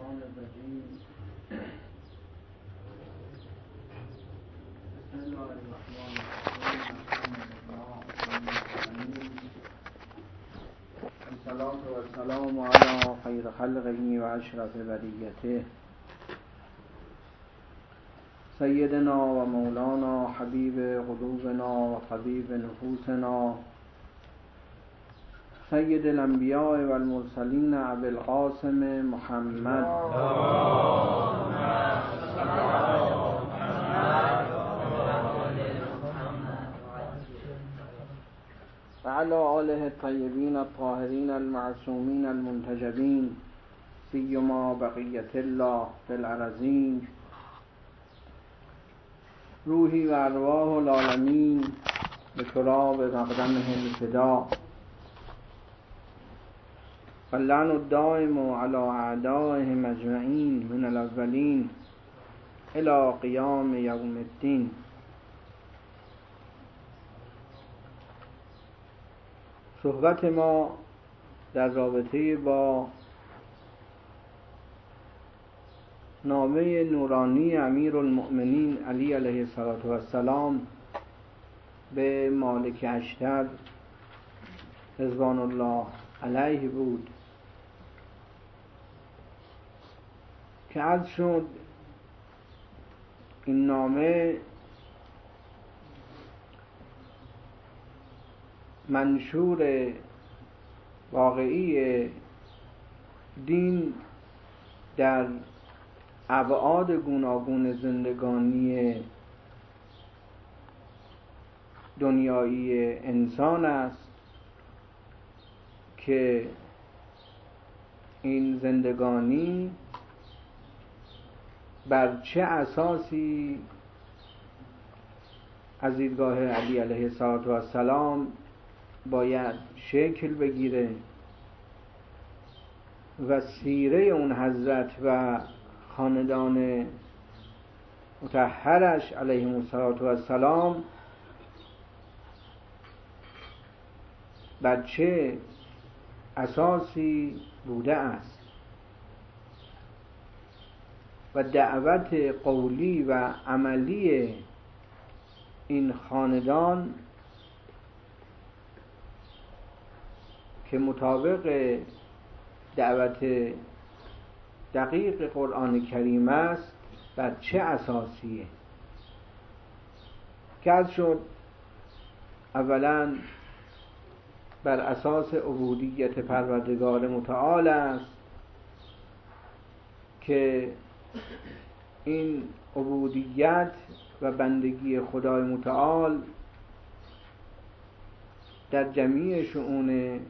الشیطان الرجیم. بسم الله الرحمن الرحیم. الصلاة والسلام علی خیر خلقه و اشرف بریته سیدنا و مولانا حبیب قلوبنا و طبیب نفوسنا سید الانبیاء و المرسلین ابی القاسم محمد و علی آله الطیبین الطاهرین المعصومین المنتجبین سیما بقیة الله فی الارضین روحی و ارواح العالمین به تراب مقدمه الفدا واللعن الدائم علی اعدائهم اجمعین من الاولین الی قیام یوم الدین. صحبت ما در رابطه با نامه نورانی امیرالمؤمنین علی علیه السلام به مالک اشتر رضوان الله علیه بود که عرض شد این نامه منشور واقعی دین در ابعاد گوناگون زندگانی دنیایی انسان است که این زندگانی بر چه اساسی از دیدگاه علی علیه السلام باید شکل بگیره و سیره اون حضرت و خاندان مطهرش علیهم السلام بر چه اساسی بوده است و دعوت قولی و عملی این خاندان که مطابق دعوت دقیق قرآن کریم است بر چه اساسیه که عرض شد اولا بر اساس عبودیت پروردگار متعال است که این عبودیت و بندگی خدای متعال در جمیع شؤون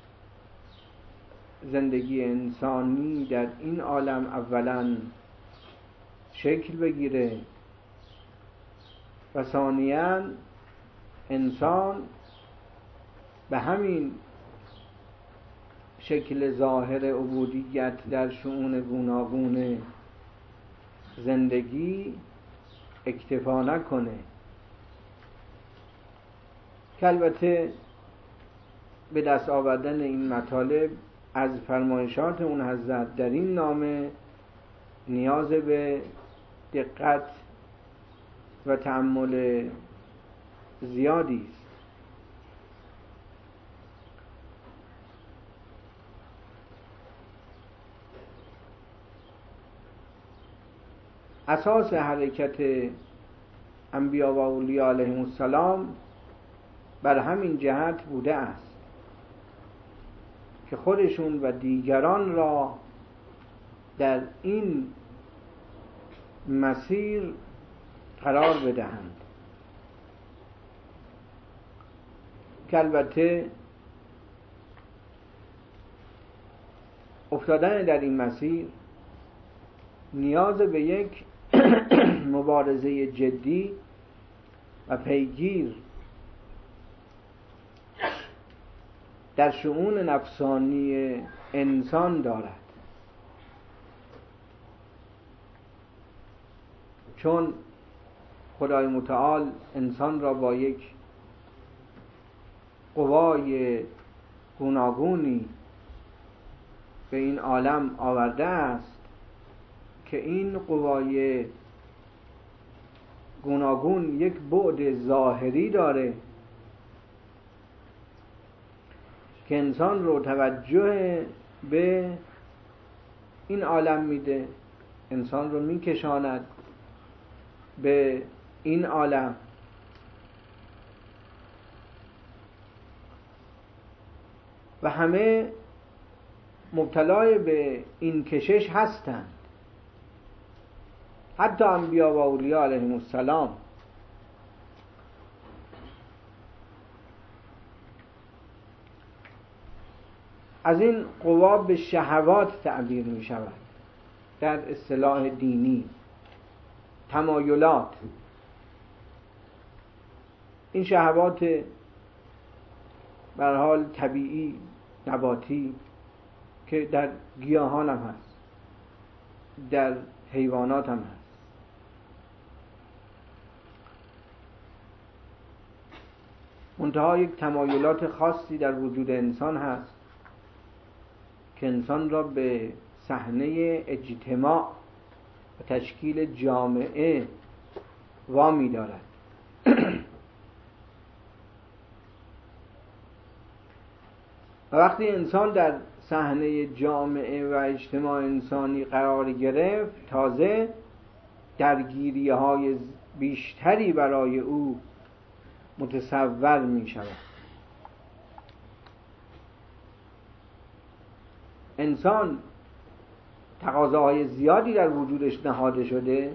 زندگی انسانی در این عالم اولا شکل بگیره و ثانیاً انسان به همین شکل ظاهر عبودیت در شؤون گوناگون زندگی اکتفا نکنه که البته به دست آوردن این مطالب از فرمایشات اون حضرت در این نامه نیاز به دقت و تأمل زیادی است. اساس حرکت انبیا و اولیاء علیهم السلام بر همین جهت بوده است که خودشون و دیگران را در این مسیر قرار بدهند که البته افتادن در این مسیر نیاز به یک مبارزه جدی و پیگیر در شؤون نفسانی انسان دارد، چون خدای متعال انسان را با یک قوای گوناگونی به این عالم آورده است که این قوای گوناگون یک بعد ظاهری داره که انسان رو توجه به این عالم میده، انسان رو میکشاند به این عالم. و همه مبتلای به این کشش هستند، حتی انبیا و اولیاء علیهم السلام. از این قوا به شهوات تعبیر می شود در اصطلاح دینی، تمایلات. این شهوات به هر حال طبیعی، نباتی، که در گیاهان هم هست، در حیوانات هم هست. منتها یک تمایلات خاصی در وجود انسان هست که انسان را به صحنه اجتماع و تشکیل جامعه وامی دارد. و وقتی انسان در صحنه جامعه و اجتماع انسانی قرار گرفت، تازه درگیری‌های بیشتری برای او متصور می شود. انسان تقاضاهای زیادی در وجودش نهاده شده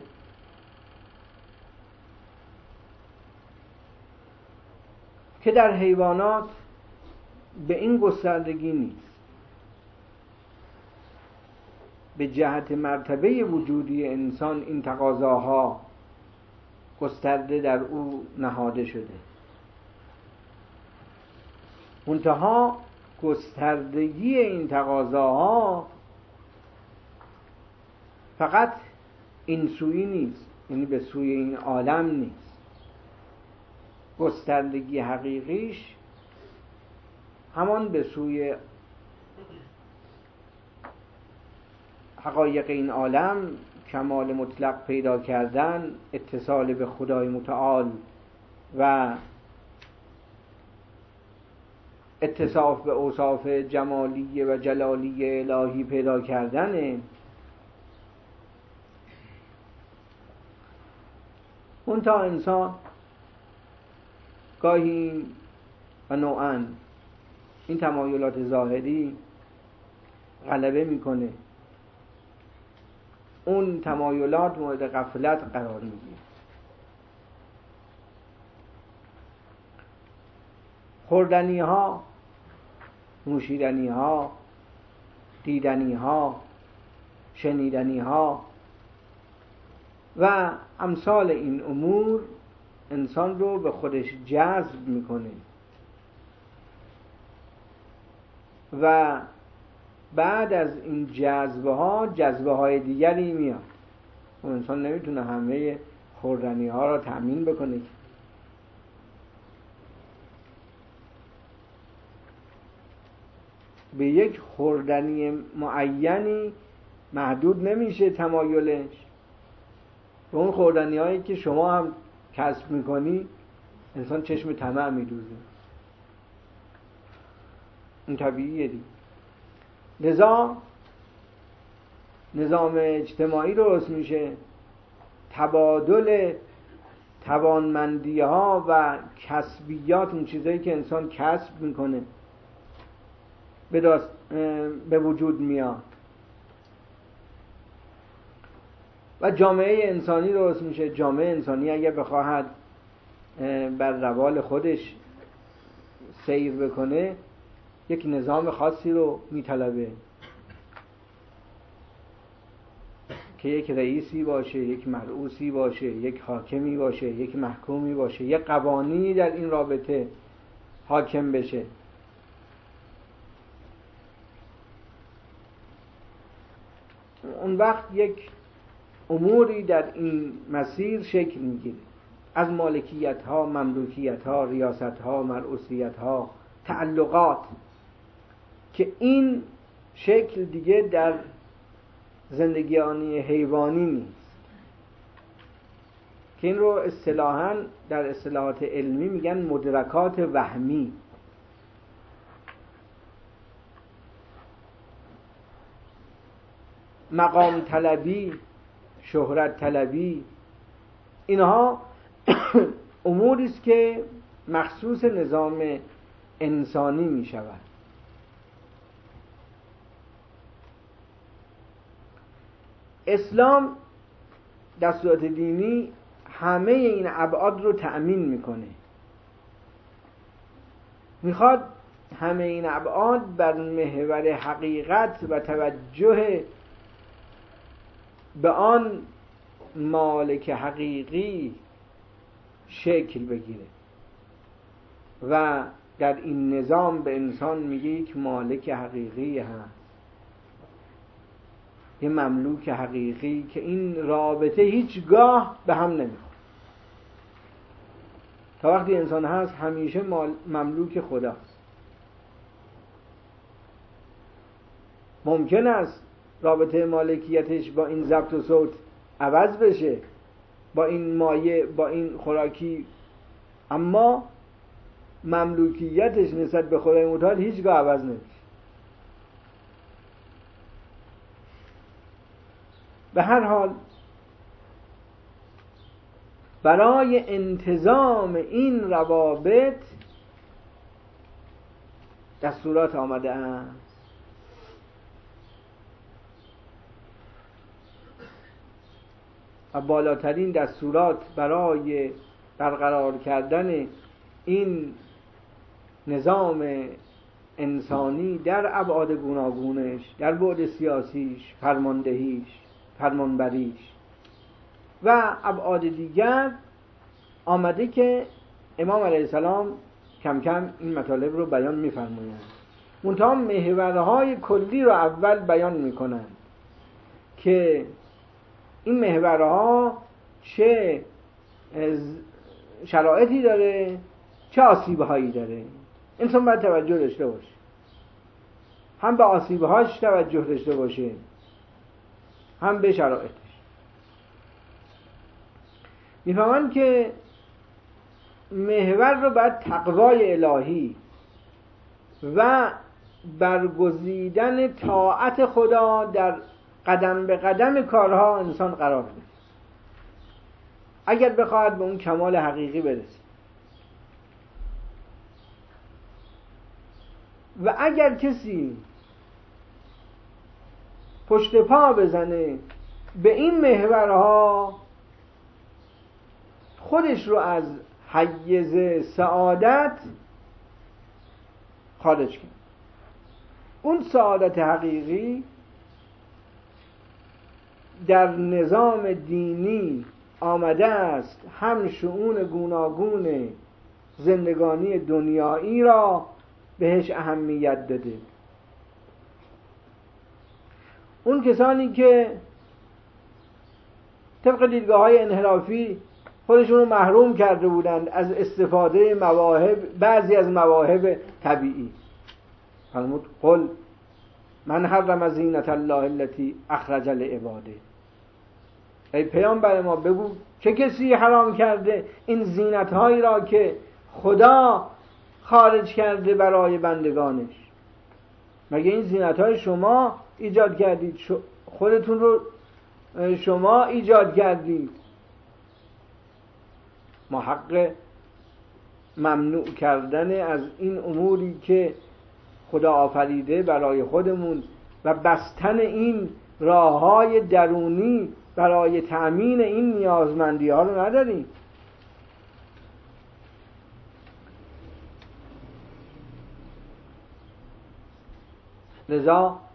که در حیوانات به این گستردگی نیست. به جهت مرتبه وجودی انسان این تقاضاها گسترده در او نهاده شده. منتها گستردگی این تقاضاها فقط این سویی نیست، یعنی به سوی این عالم نیست. گستردگی حقیقیش همان به سوی حقایق این عالم، کمال مطلق پیدا کردن، اتصال به خدای متعال و اتصاف به اوصاف جمالی و جلالی الهی پیدا کردن. منتها انسان گاهی و نوعاً این تمایلات ظاهری غلبه میکنه، اون تمایلات مورد غفلت قرار میگیره. خوردنی ها، نوشیدنی ها، دیدنی ها، شنیدنی ها و امثال این امور انسان رو به خودش جذب میکنه و بعد از این جذبه های دیگری میاد. انسان نمیتونه همه خوردنی ها را تأمین بکنه، به یک خوردنی معینی محدود نمیشه تمایلش. به اون خوردنی هایی که شما هم کسب میکنی انسان چشم طمع میدوزه، این طبیعیه دیگه. لذا نظام اجتماعی درست میشه، تبادل توانمندی ها و کسبیات، اون چیزایی که انسان کسب میکنه به وجود میاد و جامعه انسانی درست میشه. جامعه انسانی اگر بخواهد بر روال خودش سیر بکنه یک نظام خاصی رو میطلبه که یک رئیسی باشه، یک مرئوسی باشه، یک حاکمی باشه، یک محکومی باشه، یک قوانینی در این رابطه حاکم بشه. اون وقت یک اموری در این مسیر شکل میگیره، از مالکیت ها، مملوکیت ها، ریاست ها، مرئوسیت ها، تعلقات، که این شکل دیگه در زندگانی حیوانی نیست، که این رو اصطلاحاً در اصطلاحات علمی میگن مدرکات وهمی. مقام طلبی، شهرت طلبی، اینها اموری است که مخصوص نظام انسانی می شود. اسلام دستورات دینی همه این ابعاد رو تأمین میکنه، میخواد همه این ابعاد بر محور حقیقت و توجه به آن مالک حقیقی شکل بگیره و در این نظام به انسان میگه یک مالک حقیقی هست، یه مملوک حقیقی که این رابطه هیچگاه به هم نمیخوره. تا وقتی انسان هست همیشه مملوک خداست. ممکن است رابطه مالکیتش با این ضبط و صوت عوض بشه، با این مایه، با این خوراکی، اما مملوکیتش نسبت به خدای متعال هیچگاه عوض نمیشه. به هر حال برای انتظام این روابط دستورات آمده است. و بالاترین دستورات برای برقرار کردن این نظام انسانی در ابعاد گوناگونش، در بعد سیاسیش، فرماندهیش، فرمانبریش و ابعاد دیگر آمده که امام علیه السلام کم کم این مطالب رو بیان می‌فرمایند. منتها محورهای کلی رو اول بیان می‌کنند که این محورها چه شرایطی داره، چه آسیب‌هایی داره. انسان باید توجه داشته باشه، هم به آسیب‌هاش توجه داشته باشه، هم به شرایطش. میفهمن که محور رو باید تقوای الهی و برگزیدن طاعت خدا در قدم به قدم کارها انسان قرار بده اگر بخواهد به اون کمال حقیقی برسه. و اگر کسی پشت پا بزنه به این محورها، خودش رو از حیز سعادت خارج کرد. اون سعادت حقیقی در نظام دینی آمده است هم شؤون گوناگون زندگانی دنیایی را بهش اهمیت داده. اون کسانی که طبق دیدگاه‌های انحرافی خودشون رو محروم کرده بودند از استفاده مواهب، بعضی از مواهب طبیعی، فرمود قل من حرم زینت الله التي اخرج لعباده. ای پیامبر ما بگو چه کسی حرام کرده این زینت‌هایی را که خدا خارج کرده برای بندگانش؟ مگه این زینت‌های شما ایجاد کردید؟ خودتون رو شما ایجاد کردید. ما حق ممنوع کردن از این اموری که خدا آفریده برای خودمون و بستن این راه‌های درونی برای تأمین این نیازمندی ها رو نداریم. لذا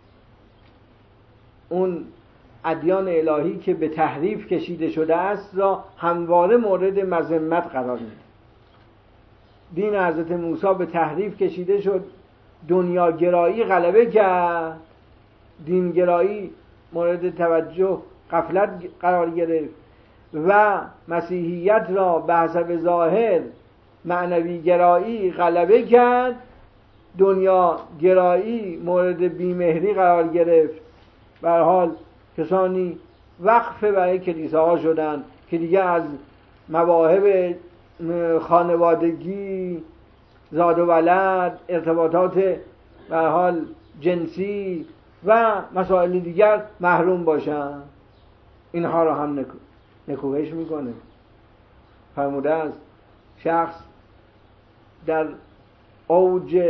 اون ادیان الهی که به تحریف کشیده شده است را همواره مورد مذمت قرار میده. دین حضرت موسی به تحریف کشیده شد، دنیاگرایی غلبه کرد، دینگرایی مورد توجه غفلت قرار گرفت و مسیحیت را به حسب ظاهر معنوی گرایی غلبه کرد، دنیا گرایی مورد بیمهری قرار گرفت. به هر حال کسانی وقف برای کلیساها شدن که دیگه از مواهب خانوادگی، زاد و ولد، ارتباطات به هر حال جنسی و مسائل دیگر محروم باشن. اینها رو هم نکوهش میکنه. فرموده است شخص در اوج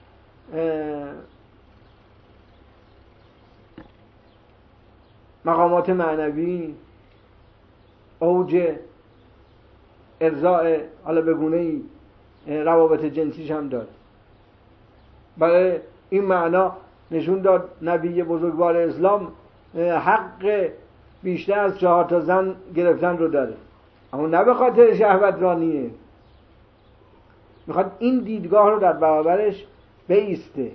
مقامات معنوی، اوج ارضاء حالا به گونه‌ای روابط جنسیش هم داد. برای این معنا نشون داد نبی بزرگوار اسلام حق بیشتر از 4 تا زن گرفتن رو داره، اما نه به خاطر شهوت رانیه، میخواد این دیدگاه رو در برابرش بایسته.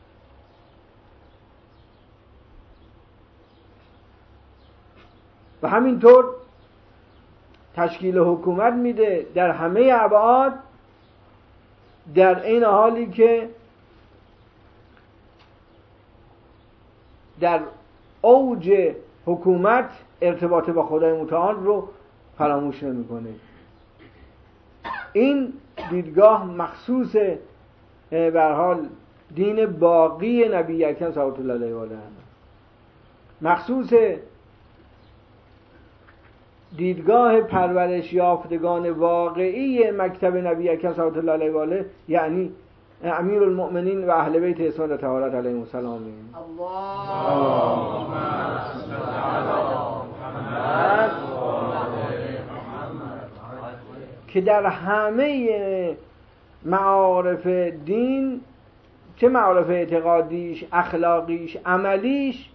و همینطور تشکیل حکومت میده در همه ابعاد، در این حالی که در اوج حکومت ارتباط با خدای متعال رو فراموش نمیکنه. این دیدگاه مخصوص به هر حال دین باقی نبی اکرم صلوات الله علیه و آله، مخصوص دیدگاه پرورش یافتگان واقعی مکتب نبی اکرم صلوات الله علیه و آله، یعنی امیر المؤمنین و اهل بیت عصمت و طهارت علیهم السلام. اللهم صل علی محمد که در همه معارف دین، چه معارف اعتقادیش، اخلاقیش، عملیش،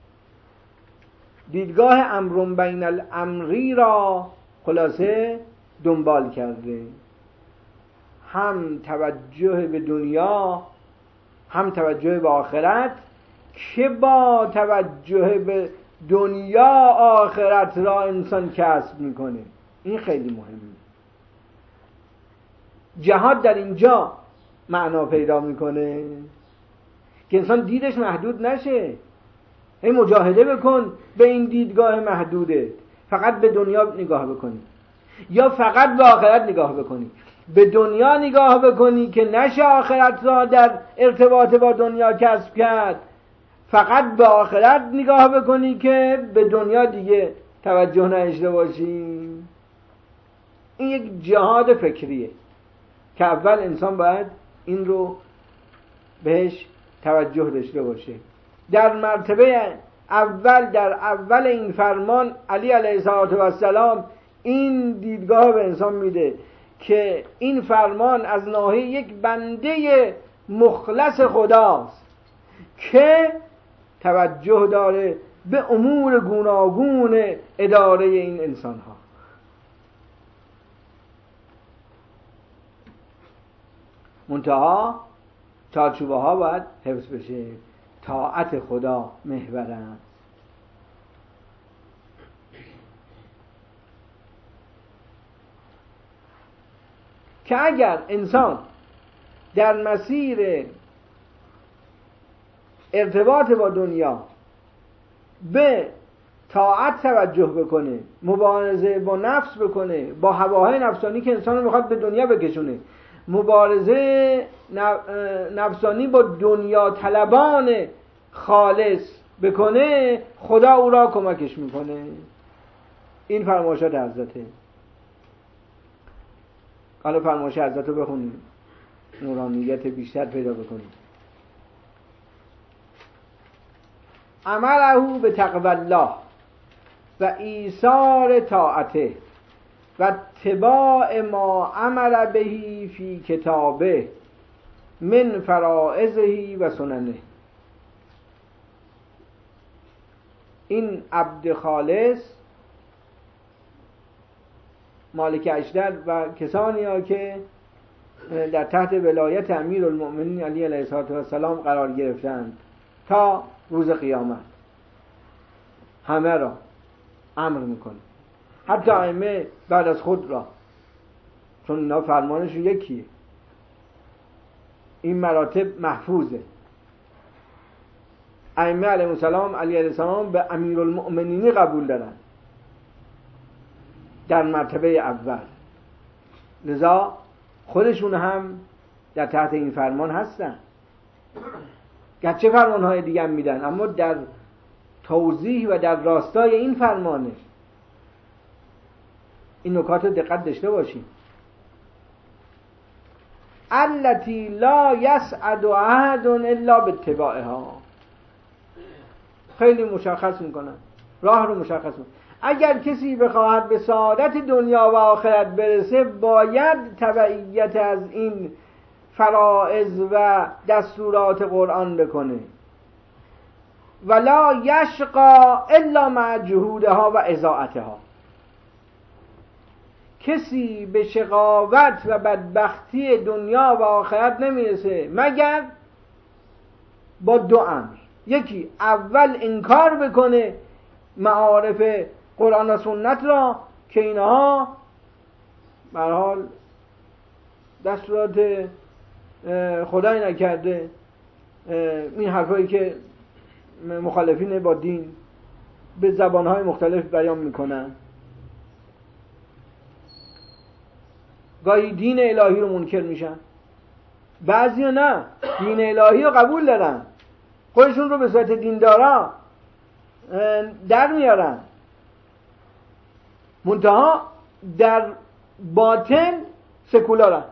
دیدگاه امر بین الامری را خلاصه دنبال کرده. هم توجه به دنیا، هم توجه به آخرت، که با توجه به دنیا آخرت را انسان کسب میکنه. این خیلی مهمه. جهاد در اینجا معنا پیدا میکنه که انسان دیدش محدود نشه. هی مجاهده بکن به این دیدگاه محدوده، فقط به دنیا نگاه بکنی یا فقط به آخرت نگاه بکنی. به دنیا نگاه بکنی که نشه آخرت را در ارتباط با دنیا کسب کرد، فقط به آخرت نگاه بکنی که به دنیا دیگه توجه نداشته باشی. این یک جهاد فکریه که اول انسان باید این رو بهش توجه داشته باشه. در مرتبه اول، در اول این فرمان، علی علیه السلام این دیدگاه به انسان میده که این فرمان از ناحیه یک بنده مخلص خداست که توجه داره به امور گوناگون اداره این انسان ها. منتها چارچوبه ها باید حفظ بشه. طاعت خدا محور است. که اگر انسان در مسیر ارتباط با دنیا به طاعت توجه بکنه، مبارزه با نفس بکنه، با هواهای نفسانی که انسان رو میخواد به دنیا بکشونه، مبارزه نفسانی با دنیا طلبان خالص بکنه، خدا او را کمکش میکنه. این فرمایشات حضرته. حالا فرمایش حضرت رو بخونیم، نورانیت بیشتر پیدا بکنیم. امره به تقوی الله و ایثار طاعته و اتباع ما امر بهی فی کتابه من فرائضه و سننه. این عبد خالص، مالک اشتر و کسانی ها که در تحت ولایت امیر المؤمنین علی علیه السلام قرار گرفتند تا روز قیامت، همه را امر میکنه، حتی ائمه بعد از خود را، چون اینا فرمانش یکیه. این مراتب محفوظه. ائمه علیهم السلام، علی علیه السلام به امیرالمؤمنینی قبول دارن در مرتبه اول، لذا خودشون هم در تحت این فرمان هستن، گرچه فرمانهای دیگه هم میدن اما در توضیح و در راستای این فرمانه. این نکات رو دقت داشته باشیم. التی لا یسعد احد الا باتباعها، خیلی مشخص میکنن، راه رو مشخص میکنن. اگر کسی بخواهد به سعادت دنیا و آخرت برسه باید تبعیت از این فرائض و دستورات قرآن بکنه. ولا یشقا الا مع جهودها و اضاعتها، کسی به شقاوت و بدبختی دنیا و آخرت نمیرسه مگر با دو امر. یکی، اول انکار بکنه معارف قرآن و سنت را که اینها به هر حال دستورات خدای نکرده، این حرفایی که مخالفین با دین به زبانهای مختلف بیان میکنن، گاهی دین الهی رو منکر میشن، بعضی نه، دین الهی رو قبول دارن، خودشون رو به صورت دیندارا در میارن، منتها در باطن سکولارن.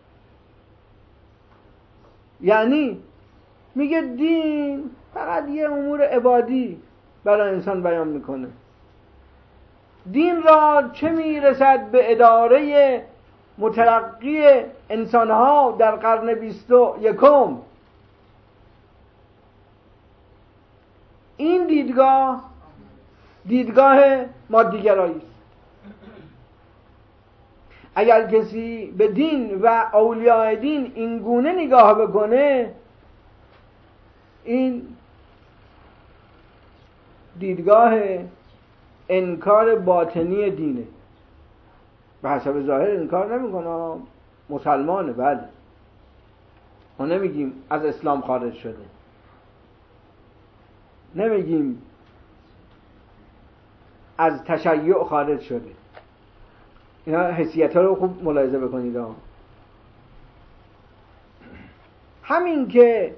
یعنی میگه دین فقط یه امور عبادی برای انسان بیان میکنه، دین را چه میرسد به اداره مترقی انسانها در قرن 21. این دیدگاه مادیگرایی است. اگر کسی به دین و اولیاء دین این گونه نگاه بکنه، این دیدگاه انکار باطنی دینه. به حسب ظاهر انکار نمیکنه، مسلمانه، بله، ما نمیگیم از اسلام خارج شده، نمیگیم از تشیع خارج شده. اینا حیثیت ها رو خوب ملاحظه بکنید. همین که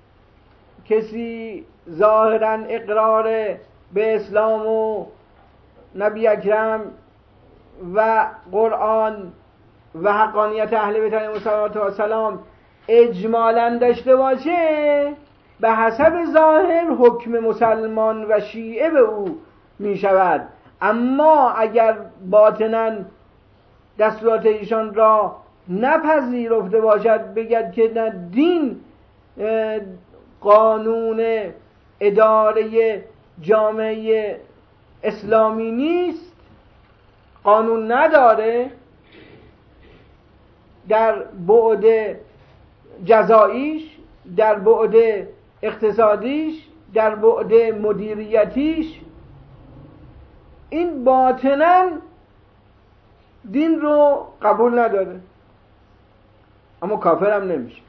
کسی ظاهرا اقرار به اسلام و نبی اکرم و قرآن و حقانیت اهل بیت علیهم السلام اجمالاً داشته باشه، به حسب ظاهر حکم مسلمان و شیعه به او می شود. اما اگر باطناً دستورات ایشان را نپذیرفته باشد، بگد که نه، دین قانون اداره جامعه اسلامی نیست، قانون نداره در بعد جزاییش، در بعد اقتصادیش، در بعد مدیریتیش، این باطناً دین رو قبول نداره اما کافر هم نمیشه.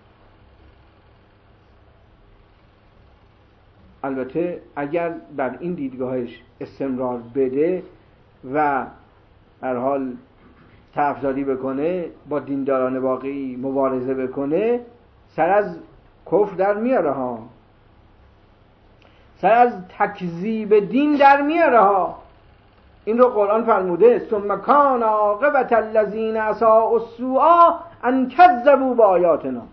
البته اگر بر این دیدگاهش استمرار بده و هر حال طرفداری بکنه، با دینداران واقعی مبارزه بکنه، سر از کفر در میاره ها، سر از تکذیب دین در میاره ها. این رو قرآن فرموده ثم کان عاقبت الذین اساءوا السوء ان کذبوا بآیاتنا.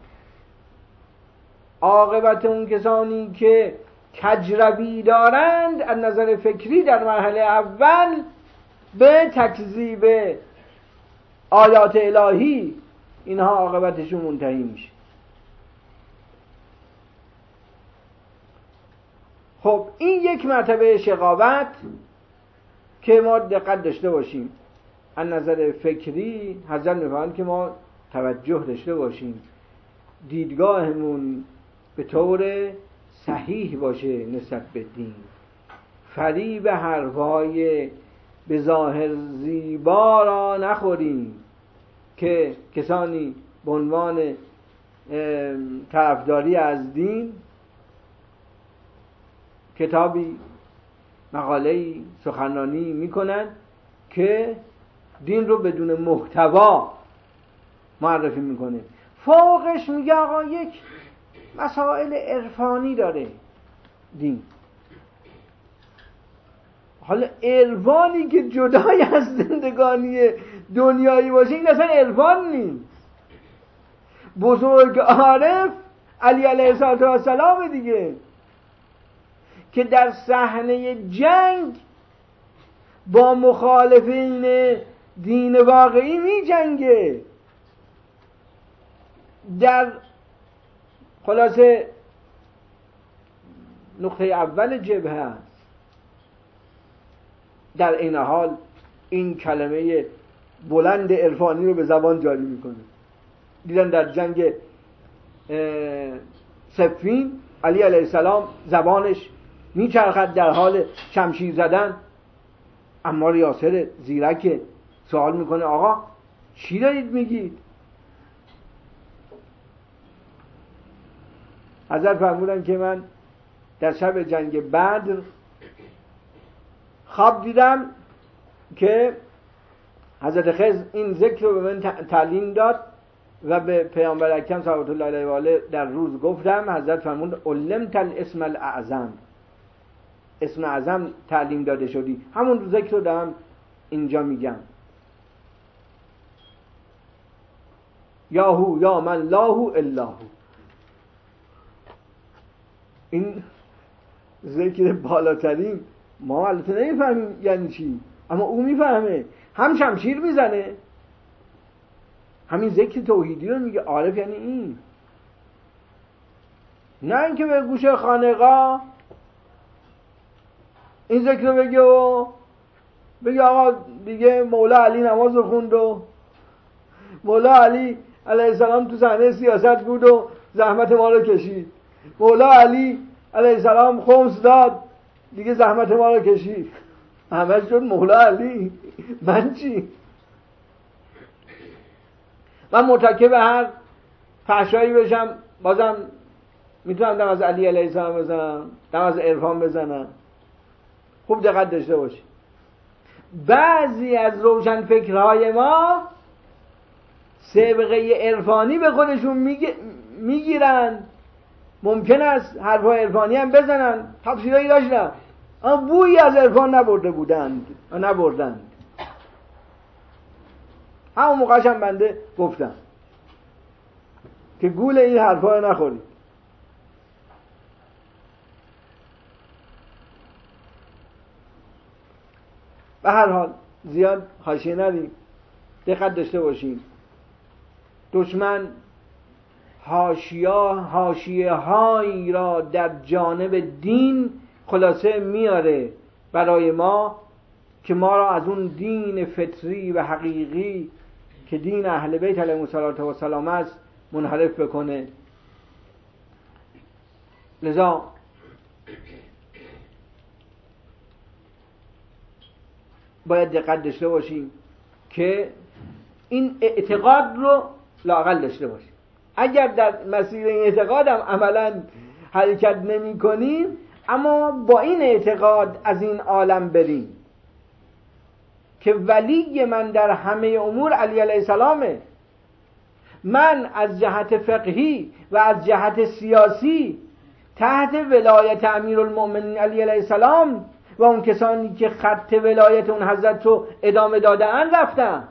عاقبت اون کسانی که کجروی دارند از نظر فکری در مرحله اول به تکذیب آیات الهی، اینها عاقبتشون منتهی میشه. خب این یک مرتبه شقاوت که ما دقت داشته باشیم. از نظر فکری حضرت می‌فرمایند که ما توجه داشته باشیم، دیدگاهمون به طور صحیح باشه نسبت به دین، فریب حرفای به ظاهر زیبا را نخوریم که کسانی به عنوان طرفداری از دین کتابی، مقاله‌ای، سخنرانی میکنن که دین رو بدون محتوا معرفی میکنه. فوقش میگه آقا یک مسائل عرفانی داره دین. حالا عرفانی که جدای از زندگانی دنیایی باشه این اصلا عرفان نیست. بزرگ عارف علی علیه السلام دیگه که در صحنه جنگ با مخالفین دین واقعی می جنگه، در خلاصه نقطه اول جبهه است، در این حال این کلمه بلند عرفانی رو به زبان جاری میکنه. دیدن در جنگ صفین علی علیه السلام زبانش میچرخد در حال شمشیر زدن. عمار یاسر زیرک سوال میکنه آقا چی دارید میگید؟ حضرت فرمودن که من در شب جنگ بدر خواب دیدم که حضرت خضر این ذکر رو به من تعلیم داد و به پیامبر اکرم صلوات الله علیه و آله در روز گفتم. حضرت فرمود علمت الاسم الاعظم، اسم اعظم تعلیم داده شدی. همون ذکر رو دارم اینجا میگم. یاهو یا من لاهو الاهو. این ذکر بالاترین، ما البته نمیفهمیم یعنی چی، اما او میفهمه. هم شمشیر میزنه، همین ذکر توحیدی رو میگه. عارف یعنی این، نه اینکه به گوش خانقاه این ذکر رو بگه و بگه آقا دیگه مولا علی نماز رو خوند و مولا علی علیه السلام تو صحنه سیاست بود و زحمت ما رو کشید، مولا علی علیه السلام خمس داد دیگه زحمت ما رو کشید. همش شد مولا علی. من چی؟ من متکب هر فحشایی بشم بازم میتونم دم از علی علیه السلام بزنم، دم از عرفان بزنم. خوب دقت داشته باشی. بعضی از روشن فکرهای ما سابقه عرفانی به خودشون میگیرن. ممکن است حرفای عرفانی هم بزنن، تفسیرایی داشتن، اما بویی از عرفان نبردند و نبردند. همون موقعش هم بنده گفتم که گول این حرفا رو نخورید. به هر حال زیاد حاشیه ندیم، دقت داشته باشیم. دشمن حاشیه هایی را در جانب دین خلاصه میاره برای ما که ما را از اون دین فطری و حقیقی که دین اهل بیت علیهم السلام است منحرف بکنه. لذا باید دقت داشته باشیم که این اعتقاد رو لااقل داشته باشیم. اگر در مسیر این اعتقاد هم عملا حرکت نمی کنیم، اما با این اعتقاد از این عالم بریم که ولی من در همه امور علی علیه السلامه. من از جهت فقهی و از جهت سیاسی تحت ولایت امیرالمؤمنین علی علیه السلام و اون کسانی که خط ولایت اون حضرت رو ادامه دادن رفتن.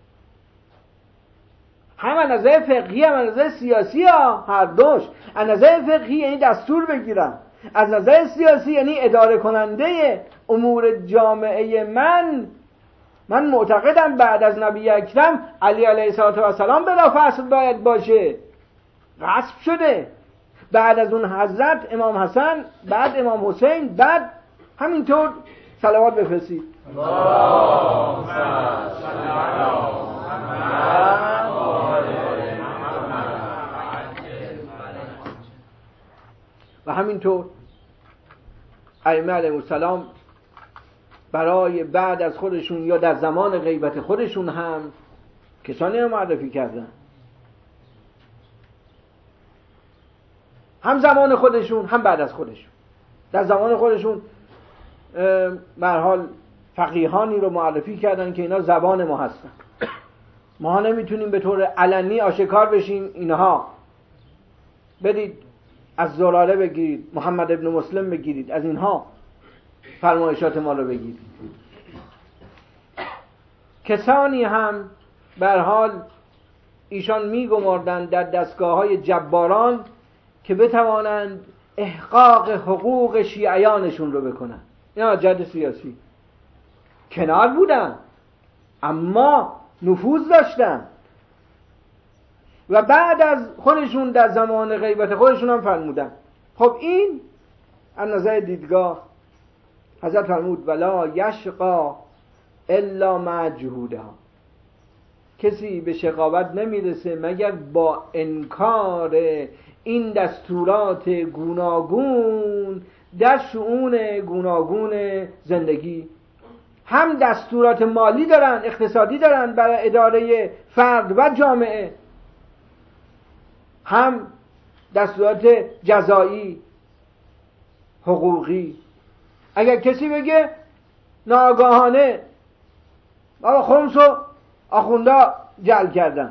هم از نظر فقهی هم از نظر سیاسی ها، هر دوش. از نظر فقهی یعنی دستور بگیرم، از نظر سیاسی یعنی اداره کننده امور جامعه من معتقدم بعد از نبی اکرم علی علیه السلام بلافاصله باید باشه. غصب شده. بعد از اون حضرت امام حسن، بعد امام حسین، بعد همینطور صلوات بفرستید. اللهم صل علی و همینطور ائمه علیهم السلام برای بعد از خودشون یا در زمان غیبت خودشون هم کسانی رو معرفی کردن، هم زمان خودشون هم بعد از خودشون. در زمان خودشون به هر حال فقیهانی رو معرفی کردن که اینا زبان ما هستن، ما نمیتونیم به طور علنی آشکار بشیم. اینها بدید از زلاله بگیرید، محمد ابن مسلم بگیرید، از اینها فرمایشات ما رو بگیرید. کسانی هم به هر حال ایشان میگماردند در دستگاه‌های جباران که بتوانند احقاق حقوق شیعیانشون رو بکنن. اینا جد سیاسی کنار بودن اما نفوذ داشتن و بعد از خودشون در زمان غیبت خودشون هم فرمودن. خب این از نظر دیدگاه حضرت فرمود ولا یشقا الا مع جهودها، کسی به شقاوت نمیرسه مگر با انکار این دستورات گوناگون در شؤون گوناگون زندگی. هم دستورات مالی دارن، اقتصادی دارن برای اداره فرد و جامعه، هم دستورات جزایی حقوقی. اگر کسی بگه ناگاهانه بابا خمسو آخوندا جعل کردن،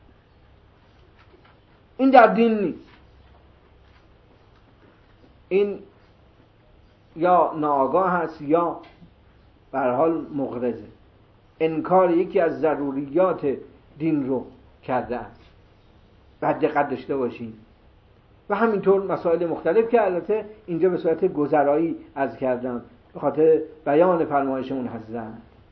این در دین نیست، این یا ناآگاه هست یا به هر حال مغرضه، انکار یکی از ضروریات دین رو کرده است. باید دقت داشته باشیم. و همینطور مسائل مختلف که البته اینجا به صورت گذرایی عرض کردم به خاطر بیان فرمایش اون حضرت.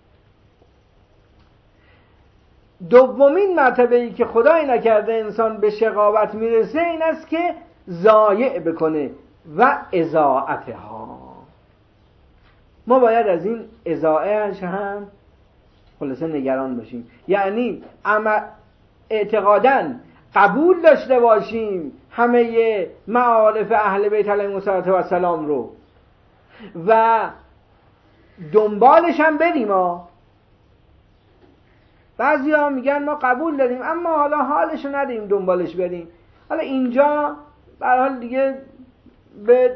دومین مرتبه‌ای که خدای نکرده انسان به شقاوت میرسه این است که ضایع بکنه و اضاعتها. ما باید از این اضاعهش هم خلاصه نگران باشیم. یعنی اعتقاداً قبول داشته باشیم همه معارف اهل بیت علیهم السلام رو و دنبالش هم بریم. بعضی ها میگن ما قبول داریم اما حالا حالش رو نداریم دنبالش بریم. حالا اینجا به هر حال دیگه به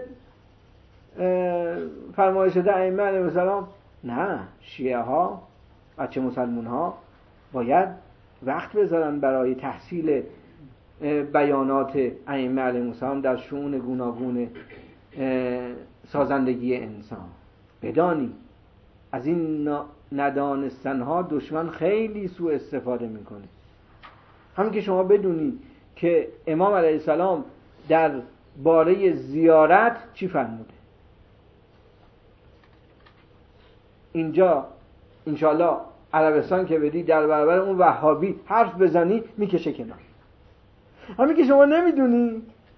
فرمایشات ائمه علیهم السلام نه، شیعه ها بچه مسلمون ها باید وقت بذارن برای تحصیل بیانات ائمه علیهم السلام در شؤون گوناگون سازندگی انسان. بدانی از این ندانستنها دشمن خیلی سوء استفاده میکنه. همین که شما بدونی که امام علیه السلام در باره زیارت چی فرموده. اینجا انشاءالله عربستان که بدی در برابر اون وهابی حرف بزنی میکشه کنار. همین که شما نمیدونی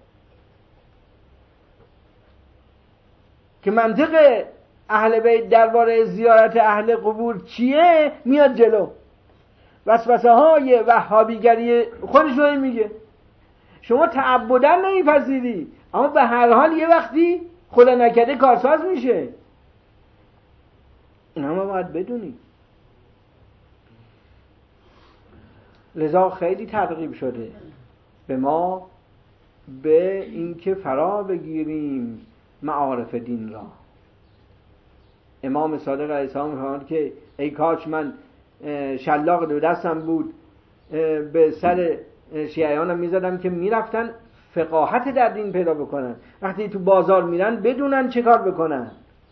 که منطق اهل بیت درباره زیارت اهل قبور چیه میاد جلو. وسوسه های وهابیگری خودش رو میگه. شما تعبداً نمیپذیری اما به هر حال یه وقتی خدا نکرده کارساز میشه. این هم باید بدونی. لذا خیلی ترغیب شده به ما به اینکه فرا بگیریم معارف دین را. امام صادق علیه السلام فرمود که ای کاش من شلاق دو دستم بود به سر شیعیانم میزدم که میرفتن فقاهت در دین پیدا بکنن، وقتی تو بازار میرن بدونن چه کار بکنن،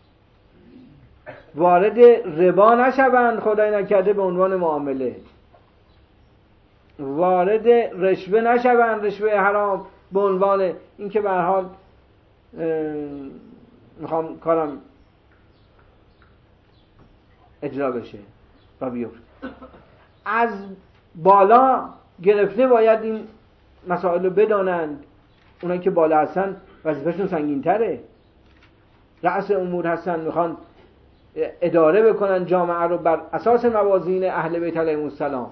وارد ربا نشوند خدای نکرده به عنوان معامله، وارد رشوه نشوند، رشوه حرام به عنوان اینکه به هر حال میخوام کارم اجرا بشه و بیفته. از بالا گرفته باید این مسائل رو بدانند. اونایی که بالا هستن وظیفه‌شون سنگین تره، رأس امور هستن، میخوان اداره بکنن جامعه رو بر اساس موازین اهل بیت علیهم السلام.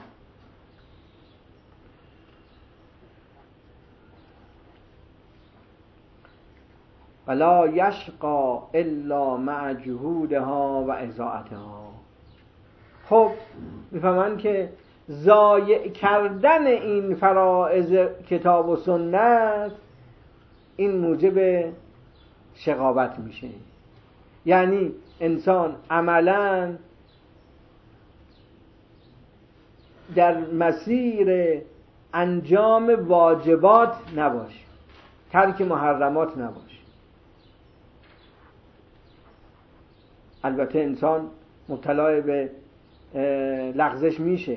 ولا یشقا الا مع جهودها و اضاعتها. خب میفهمن که ضایع کردن این فرائض کتاب و سنت این موجب شقاوت میشه. یعنی انسان عملاً در مسیر انجام واجبات نباشه، ترک محرمات نباشه. البته انسان مبتلا به لغزش میشه،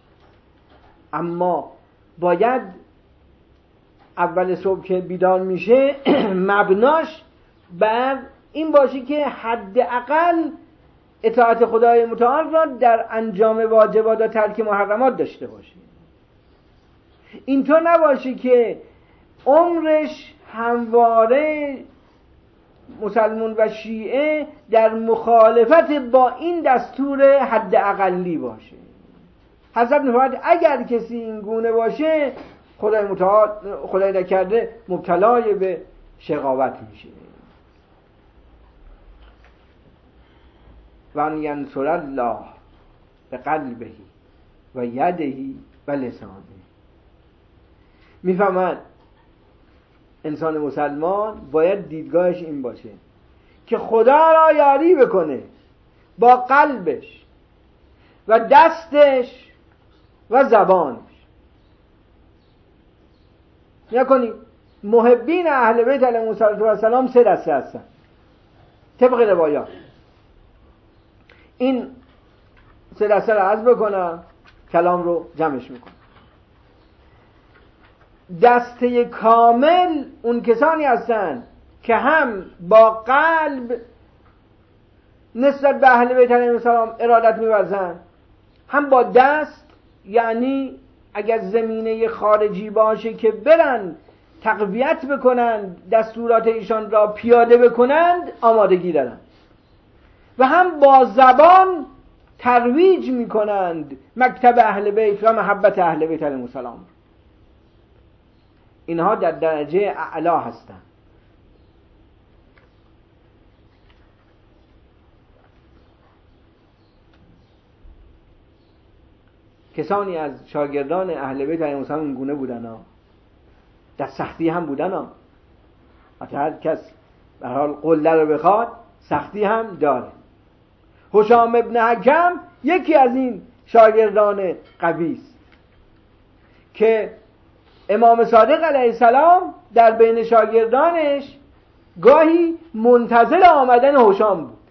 اما باید اول صبح که بیدار میشه مبناش بر این باشه که حداقل اطاعت خدای متعال را در انجام واجبات و ترک محرمات داشته باشه. اینطور نباشه که عمرش همواره مسلمون و شیعه در مخالفت با این دستور حداقلی باشه. حضرت می‌فرماید اگر کسی این گونه باشه خدای متعال خدای نکرده مبتلای به شقاوت میشه. و ان ینصر الله بقلبه و یده و لسانه. میفهمن انسان مسلمان باید دیدگاهش این باشه که خدا را یاری بکنه با قلبش و دستش و زبانش. نکنی محبین اهل بیت علیهم السلام 3 دسته هستن طبق روایات. این 3 دسته رو عرض بکنم، کلام رو جمعش میکنم. دسته کامل اون کسانی هستند که هم با قلب نسبت به اهل بیت علیهم السلام ارادت می‌ورزند، هم با دست، یعنی اگر زمینه خارجی باشه که برن تقویت بکنند دستورات ایشان را پیاده بکنند آمادگی دارند، و هم با زبان ترویج میکنند مکتب اهل بیت و محبت اهل بیت علیهم السلام. اینها در درجه اعلی هستند. کسانی از شاگردان اهل بیت علیهم السلام این گونه بودن ها. در سختی هم بودن ها. هر کس به هر حال قله رو بخواد سختی هم داره. هشام ابن حکم یکی از این شاگردان قوی است که امام صادق علیه السلام در بین شاگردانش گاهی منتظر آمدن هشام بود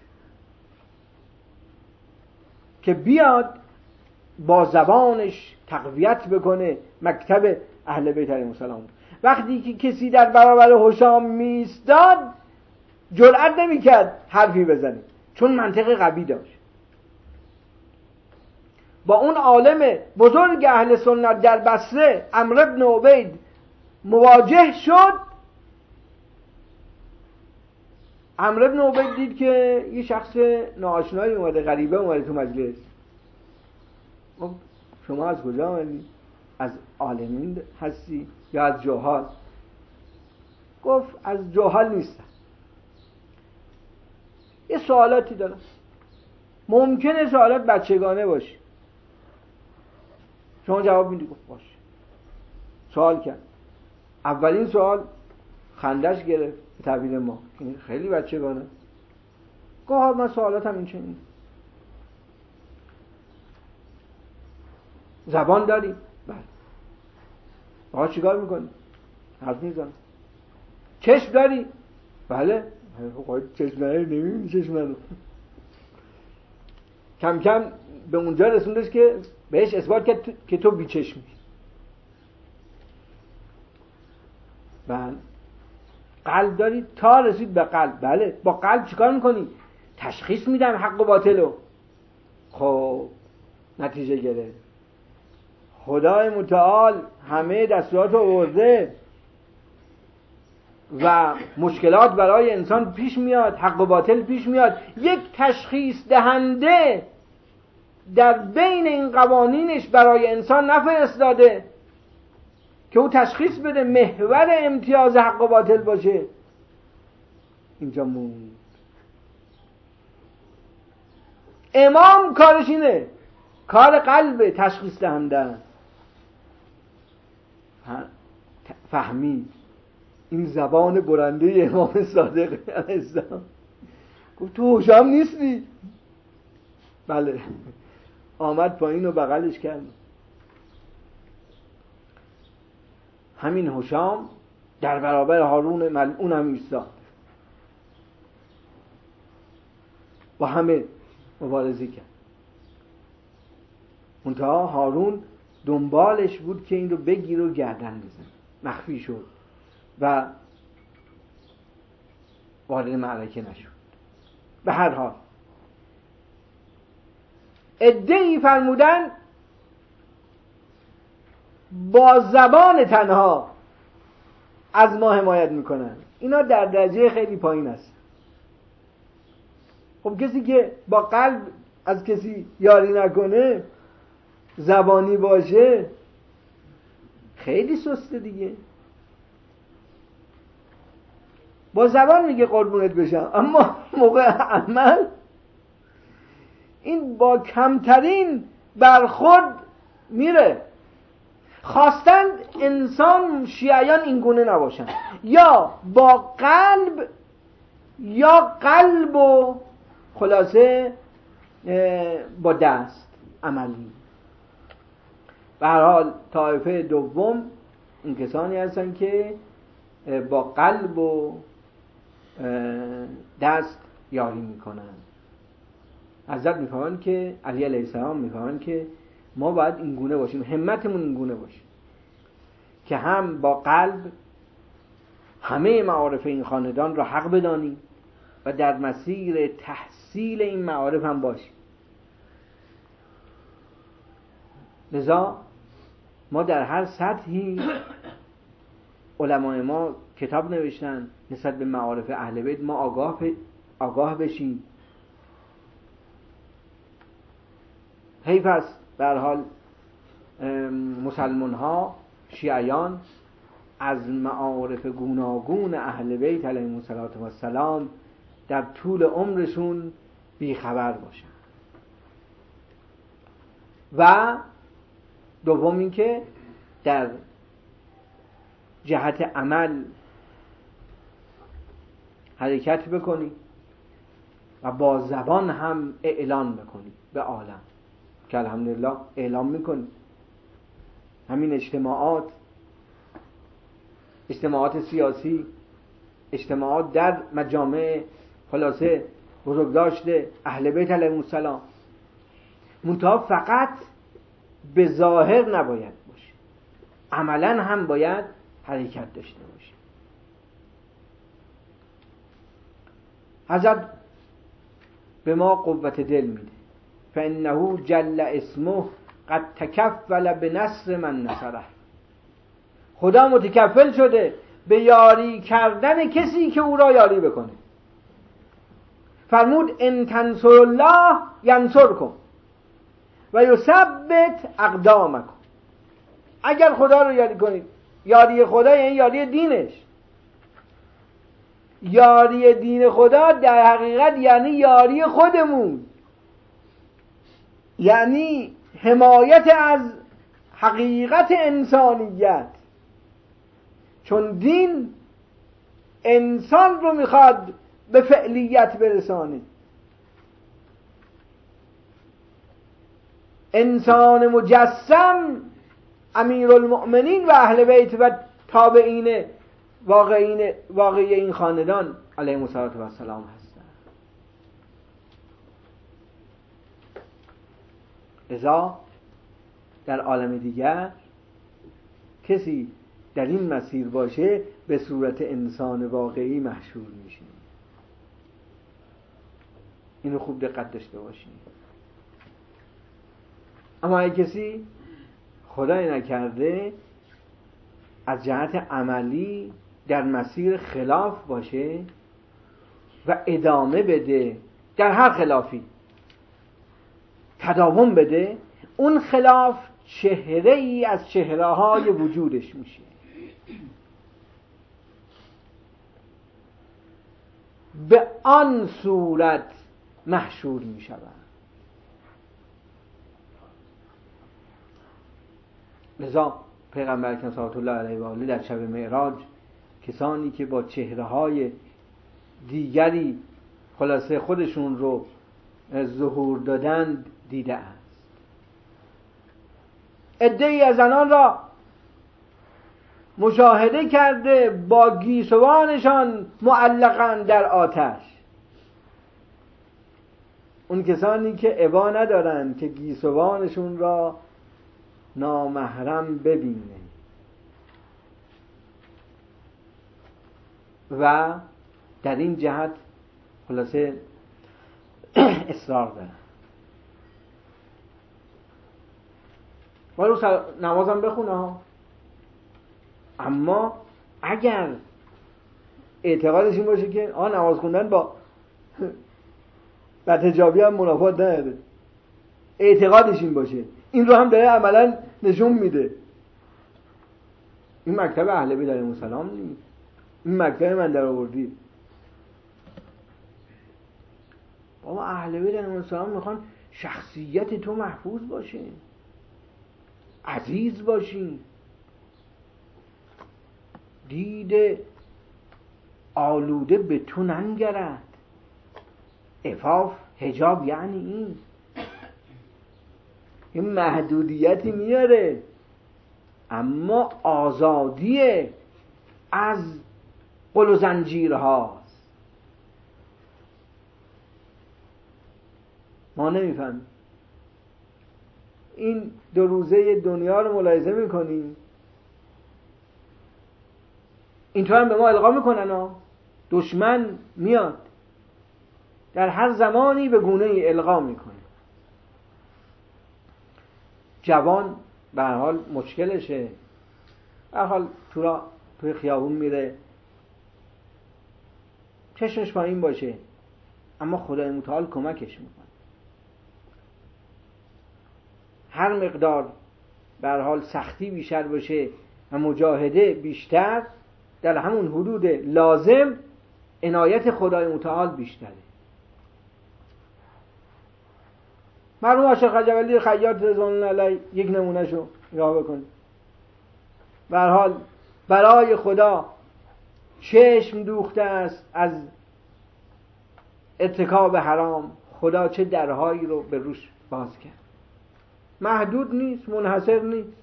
که بیاد با زبانش تقویت بکنه مکتب اهل بیت علیهم السلام. وقتی که کسی در برابر هشام میستاد جرئت نمیکرد حرفی بزنه چون منطق قوی داشت. با اون عالم بزرگ اهل سنت در بصره عمرو بن عبید مواجه شد. عمرو بن عبید دید که یه شخص ناآشنایی اومده، غریبه اومده تو مجلس. شما از کجا آمدی؟ از عالمین هستی یا از جهال؟ گفت از جهال نیستم، یه سوالاتی دارم. ممکنه سوالات بچگانه باشه. شما جواب میدی؟ گفت باشه. سوال کرد. اولین سوال خندش گرفت به تعبیر ما، این خیلی بچگانه. گفت من سوالاتم این چنین. زبان داری؟ بله. آقا چیکار میکنی؟ حرف میزنم. چشم داری؟ بله. چشم نداری نمیبینی چشم نداری. کم کم به اونجا رسوندش که بهش اثبات کرد که تو بیچشمی. بله. قلب داری؟ تا رسید به قلب. بله. با قلب چیکار میکنی؟ تشخیص میدم حق و باطلو. خب نتیجه گرفت. خدای متعال همه دستورات رو آورده و مشکلات برای انسان پیش میاد، حق و باطل پیش میاد. یک تشخیص دهنده در بین این قوانینش برای انسان نفرستاده که او تشخیص بده محور امتیاز حق و باطل باشه. اینجا موند. امام کارش اینه، کار قلب تشخیص دهنده. فهمید این زبان برنده امام صادق علیه السلام گفت تو هوشام نیستی؟ بله. آمد پایین و بغلش کرد. همین هوشام در برابر هارون ملعون هم ایستاد، با همه مبارزه کرد. منتها هارون دنبالش بود که این رو بگیر و گردن بزن. مخفی شد و وارد معرکه نشد. به هر حال عده‌ای فرمودن با زبان تنها از ما حمایت میکنن. اینا در درجه خیلی پایین است. خب کسی که با قلب از کسی یاری نکنه، زبانی باشه، خیلی سسته دیگه. با زبان میگه قربونت بشم، اما موقع عمل این با کمترین برخورد میره. خواستند انسان شیعیان این گونه نباشن، یا با قلب یا قلب و خلاصه با دست عملی. به هر حال طایفه دوم این کسانی هستن که با قلب و دست یاری میکنن. حضرت میفهمن که علی علیه السلام میفهمن که ما باید این گونه باشیم، همتمون این گونه باشیم که هم با قلب همه معارف این خاندان را حق بدانیم و در مسیر تحصیل این معارف هم باشیم. لذا ما در هر سطحی علمای ما کتاب نوشتن نسبت به معارف اهل بیت، ما آگاه بشیم. حیف است به هر حال مسلمان ها، شیعیان، از معارف گوناگون اهل بیت علیهم السلام در طول عمرشون بیخبر باشن. و دوم این که در جهت عمل حرکت بکنی و با زبان هم اعلان بکنی به عالم، که الحمدلله اعلام میکنی. همین اجتماعات سیاسی، اجتماعات در مجامع خلاصه بزرگداشت اهل بیت علیهم السلام، منتها فقط به ظاهر نباید باشه، عملا هم باید حرکت داشته باشه. حضرت به ما قوت دل میده. فانه جل اسمه قد تکفل بنصر من نصره. خدا متکفل شده به یاری کردن کسی که او را یاری بکنه. فرمود ان تنصر الله ینصرکم و یثبت اقدامکم. اگر خدا رو یاری کنید، یاری خدا یعنی یاری دینش. یاری دین خدا در حقیقت یعنی یاری خودمون، یعنی حمایت از حقیقت انسانیت. چون دین انسان رو میخواد به فعلیت برسانه. انسان مجسم امیرالمؤمنین و اهل بیت و تابعین واقعی این خاندان علیهم السلام هستند. لذا در عالم دیگر کسی در این مسیر باشه به صورت انسان واقعی محشور میشه. اینو خوب دقت داشته باشید. اما اگه کسی خدای نکرده از جهت عملی در مسیر خلاف باشه و ادامه بده، در هر خلافی تداوم بده، اون خلاف چهره ای از چهره های وجودش میشه. به آن صورت محشور میشود. لذا پیغمبر اکرم صلی الله علیه و آله در شب معراج کسانی که با چهره‌های دیگری خلاصه خودشون رو ظهور دادند دیده است. عده‌ای از زنان را مشاهده کرده با گیسوانشان معلقاً در آتش. اون کسانی که ابا ندارن که گیسوانشون را نامحرم ببینه و در این جهت خلاصه اصرار دارن. ولی نمازم بخونه ها، اما اگر اعتقادش این باشه که نماز خوندن با بدحجابی هم منافات نداره، اعتقادش این باشه، این رو هم داره عملا نشون میده. این مکتب اهل بیت علیهم السلام نیست، این مکتب من در آوردی. بابا اهل بیت علیهم السلام میخوان شخصیت تو محفوظ باشه، عزیز باشی. دید آلوده به تو ننگرد. عفاف حجاب یعنی این محدودیتی میاره، اما آزادی از قل و زنجیرهاست. ما نمیفهمیم. این 2 روزه دنیا رو ملاحظه میکنیم، اینطور هم به ما القا میکنن ها. دشمن میاد در هر زمانی به گونه ای القا میکنه. جوان به هر حال مشکلشه، به هر حال توی خیابون میره، چشمش پایین باشه، اما خدای متعال کمکش میکنه. هر مقدار به هر حال سختی بیشتر باشه و مجاهده بیشتر، در همون حدود لازم عنایت خدای متعال بیشتره. مرحوم عاشق خجولی خیاط رضوان الله علیه یک نمونه شو نگاه بکنید. به هر حال برای خدا چشم دوخته است از ارتکاب حرام، خدا چه درهایی رو به روش باز کرد. محدود نیست، منحصر نیست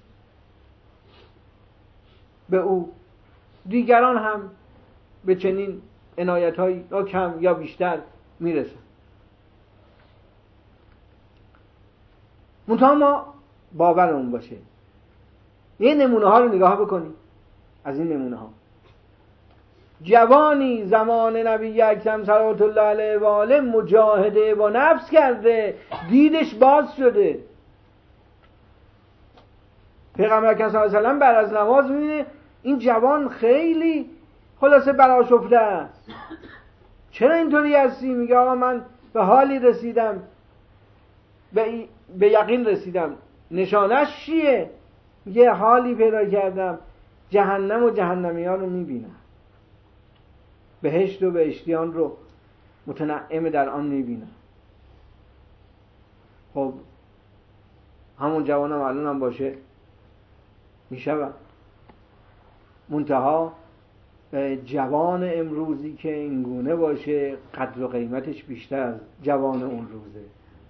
به او، دیگران هم به چنین عنایت‌هایی یا کم یا بیشتر میرسن. منتها ما باورمون باشه. این نمونه ها رو نگاه بکنید. از این نمونه ها جوانی زمان نبی اکرم صلوات الله علیه و آله مجاهده با نفس کرده، دیدش باز شده. پیغمبر اکرم صلی الله علیه و آله بعد از نماز میبینه این جوان خیلی خلاصه برآشفته است. چرا اینطوری هستی؟ میگه آقا من به حالی رسیدم، به یقین رسیدم. نشانش چیه؟ یه حالی پیدا کردم جهنم و جهنمیان رو میبینم، بهشت و بهشتیان رو متنعم در آن میبینم. خب همون جوانم الان هم باشه میشود. منتها جوان امروزی که اینگونه باشه قدر و قیمتش بیشتر از جوان اون روزه.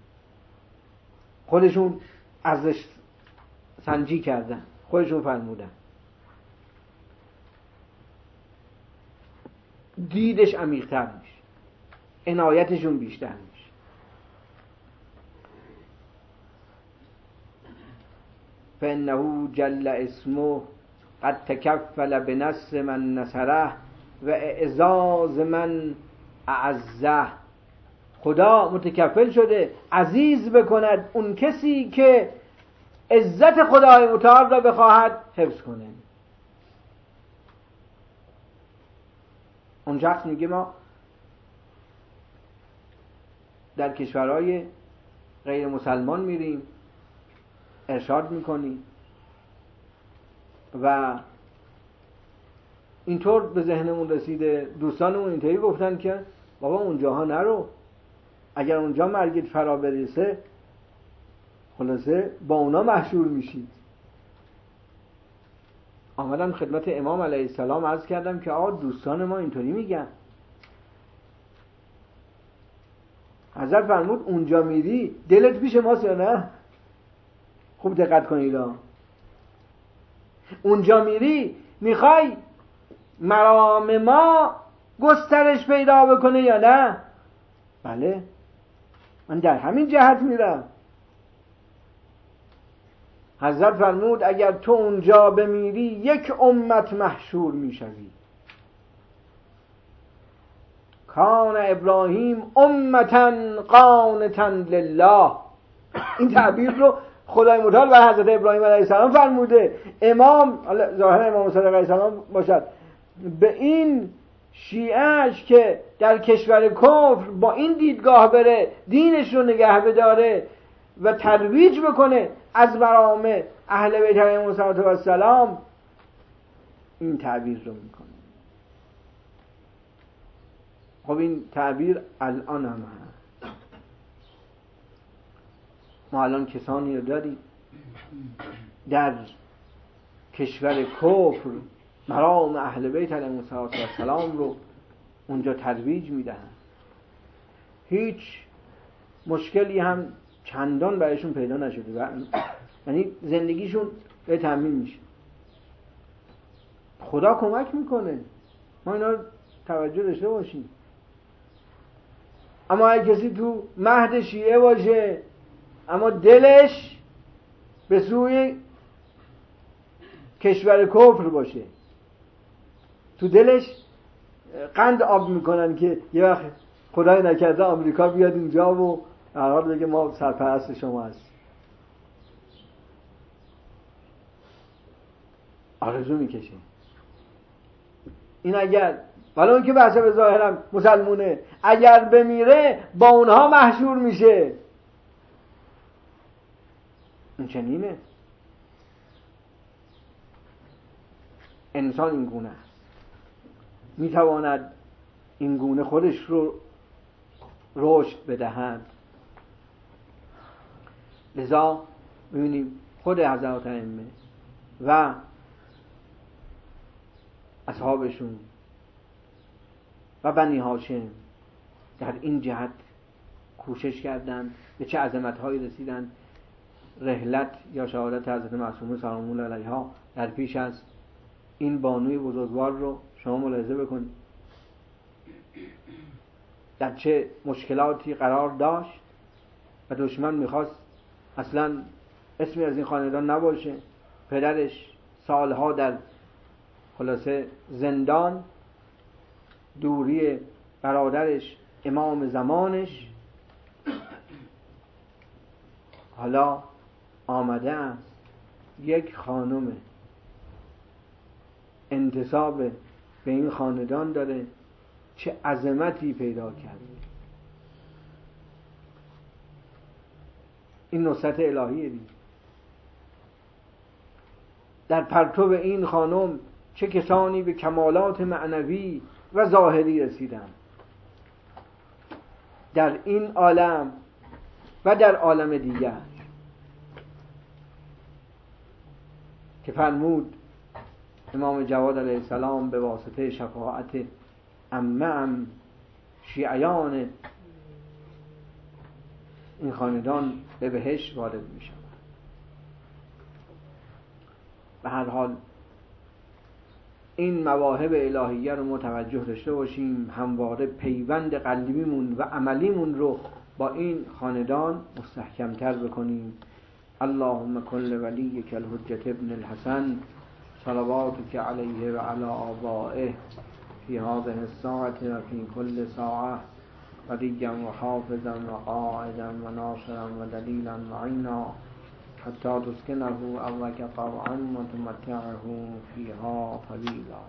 خودشون ارزش سنجی کردن، خودشون فرمودن، دیدش عمیق‌تر میشه، عنایتشون بیشتر میشه. فإنه جل اسمه قد تکفل بنصر من نصره و اعزاز من اعزه. خدا متکفل شده عزیز بکند اون کسی که عزت خدای متعال را بخواهد حفظ کنه. اون شخص میگه ما در کشورهای غیر مسلمان میریم ارشاد میکنیم و اینطور به ذهنمون رسیده، دوستانمون اینطوری گفتن که بابا اونجاها نرو، اگر اونجا مرگت فرا برسه خلاصه با اونا محشور میشید. آمدم خدمت امام علیه السلام عرض کردم که آقا دوستان ما اینطوری میگن. حضرت فرمود اونجا میری دلت پیش ماست یا نه؟ خوب دقت کنید. اونجا میری میخوای مرام ما گسترش پیدا بکنه یا نه؟ بله، من در همین جهت میرم. حضرت فرمود اگر تو اونجا بمیری یک امت محشور میشوی. کان ابراهیم امتا قانتا لله. این تعبیر رو خدای متعال بر حضرت ابراهیم علیه السلام فرموده. امام ظاهر امام صادق علیه السلام باشد به این شیعهش که در کشور کفر با این دیدگاه بره دینش رو نگه بداره و ترویج بکنه از مرام اهل بیت علیهم السلام، این تعبیر رو میکنه. خب این تعبیر الان هم هست. ما الان کسانی رو داریم در کشور کفر مرام اهل بیت علیهم السلام رو اونجا ترویج میدهن. هیچ مشکلی هم چندان برایشون پیدا نشده، یعنی زندگیشون به تامین میشه. خدا کمک میکنه، ما اینا رو توجه داشته باشیم. اما اگه کسی تو مهد شیعه باشه اما دلش به سوی کشور کفر باشه، تو دلش قند آب میکنن که یه وقت خدای نکرده آمریکا بیاد اینجا و هر حال بگه ما سرپرست شما هستیم، آرزو میکشه. این اگر ولی اون که به حسب ظاهرم مسلمونه، اگر بمیره با اونها محشور میشه. این چنینه. انسان این گونه است، میتواند این گونه خودش رو رشد بدهد. لذا ببینیم خود حضرات ائمه و اصحابشون و بنی هاشم در این جهت کوشش کردند، به چه عظمت‌هایی رسیدند. رحلت یا شهادت حضرت معصومه سلام الله علیها در پیش است. این بانوی بزرگوار رو شما ملاحظه بکنید در چه مشکلاتی قرار داشت و دشمن میخواست اصلا اسمی از این خاندان نباشه. پدرش سالها در خلاصه زندان، دوری برادرش امام زمانش، حالا آمده است یک خانم انتساب به این خاندان داره، چه عظمتی پیدا کرده. این نصرت الهیه دید. در پرتو این خانم چه کسانی به کمالات معنوی و ظاهری رسیدند در این عالم و در عالم دیگر، که فرمود امام جواد علیه السلام به واسطه شفاعت عمه شیعیان این خاندان به بهشت وارد می شود. به هر حال این مواهب الهیه رو متوجه داشته باشیم، همواره پیوند قلبیمون و عملیمون رو با این خاندان مستحکمتر بکنیم. اللهم کل ولیک الحجة ابن الحسن صلواتک علیه و علی آبائه فی هذه الساعة و فی کل ساعة ولیا و حافظا و قائدا و ناصرا و دلیلا و عینا حتی تسکنه ارضک طوعا و تمتعه فیها قلیلا.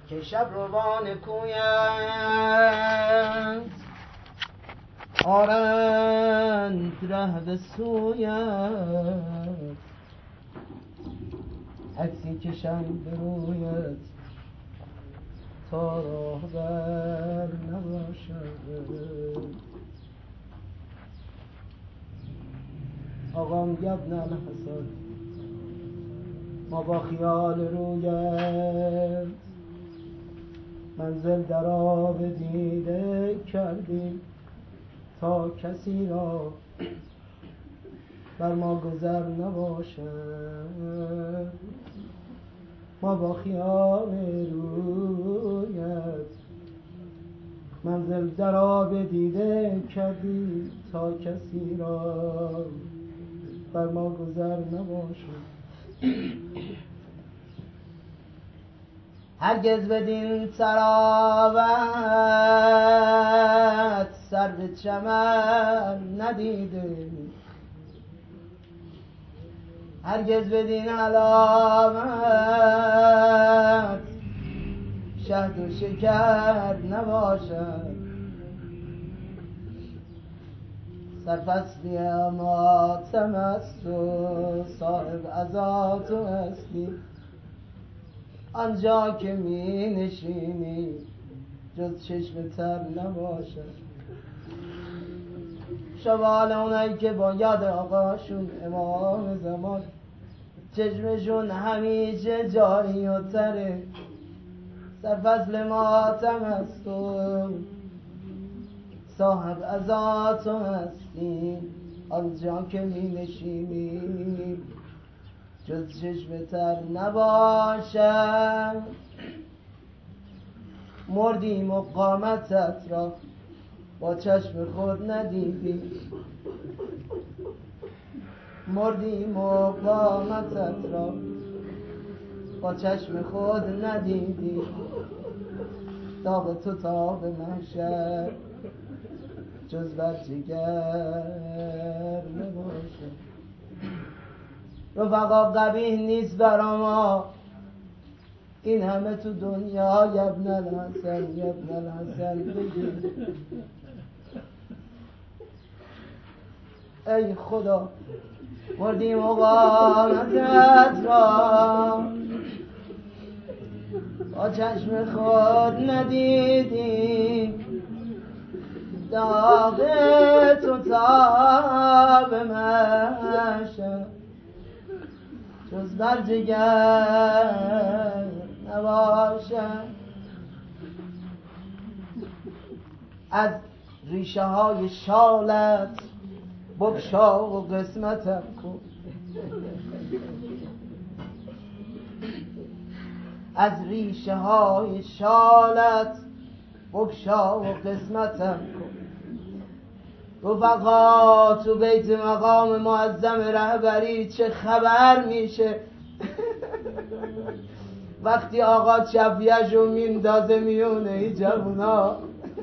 که شب روان کویت آرند ره به سویت، عکسی کشند به رویت تا راهبر نباشد. آقام یبن الحسن ما با خیال رویت منزل در آب دیده کردیم تا کسی را بر ما گذر نباشد. ما با خیال رویت منزل در آب دیده کردیم تا کسی را بر ما گذر نباشد. هرگز بدین طراوت سر به چمن ندیده، هرگز بدین علامت شهد و شکر نباشد. سرفصلی ماتم است و صاحب عزا تو هستی، آنجا که می نشینی جز چشم تر نباشد. شمال اونایی که با یاد آقاشون امام زمان چشمشون همیشه جاری و تره، سرفصل ماتم است و صاحب عزا تو هستی، آنجا که می نشینی جز چشم تر نباشد. مردیم و قامتت را با چشم خود ندیدی، مردیم و قامتت را با چشم خود ندیدی، داغ تو تا به محشر جز بر جگر نباشد. رفقا قبیح نیست برا ما این همه تو دنیا یبن الحسن یبن الحسن بگید. ای خدا مردیم و قامتت را با چشم خود ندیدیم، داغ تو تا به محشر جز بر جگر نباشد. از ریشه های شالت بگشا و قسمتم کن، از ریشه های شالت بگشا و قسمتم کن. رفقا تو بیت مقام معظم رهبری چه خبر میشه وقتی آقا چفیه‌شو میندازه میونه ای جوونا.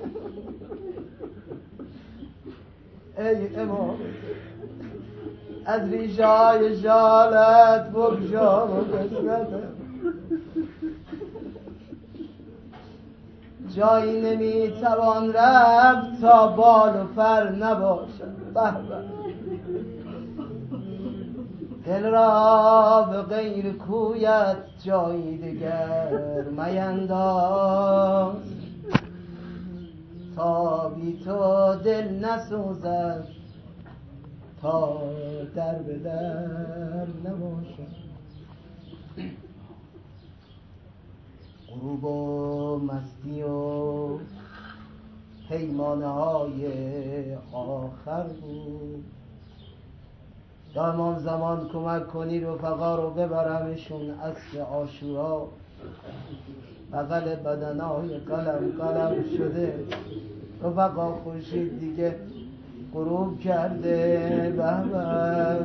ای امام از ریشه های شالت بگشا و قسمتم، جایی نمیتوان رفت تا بال و پر نباشد. دل را به غیر کویت جایی دگر مینداز، تا بی تو دل نسوزد تا در به در نباشد. غروب و مستی و پیمانه های آخر بود، یا امام زمان کمک کنی رفقا رو ببرمشون عصر عاشورا. بغل بدنای قلم قلم شده رفقا، خورشید دیگه غروب کرده. بهبه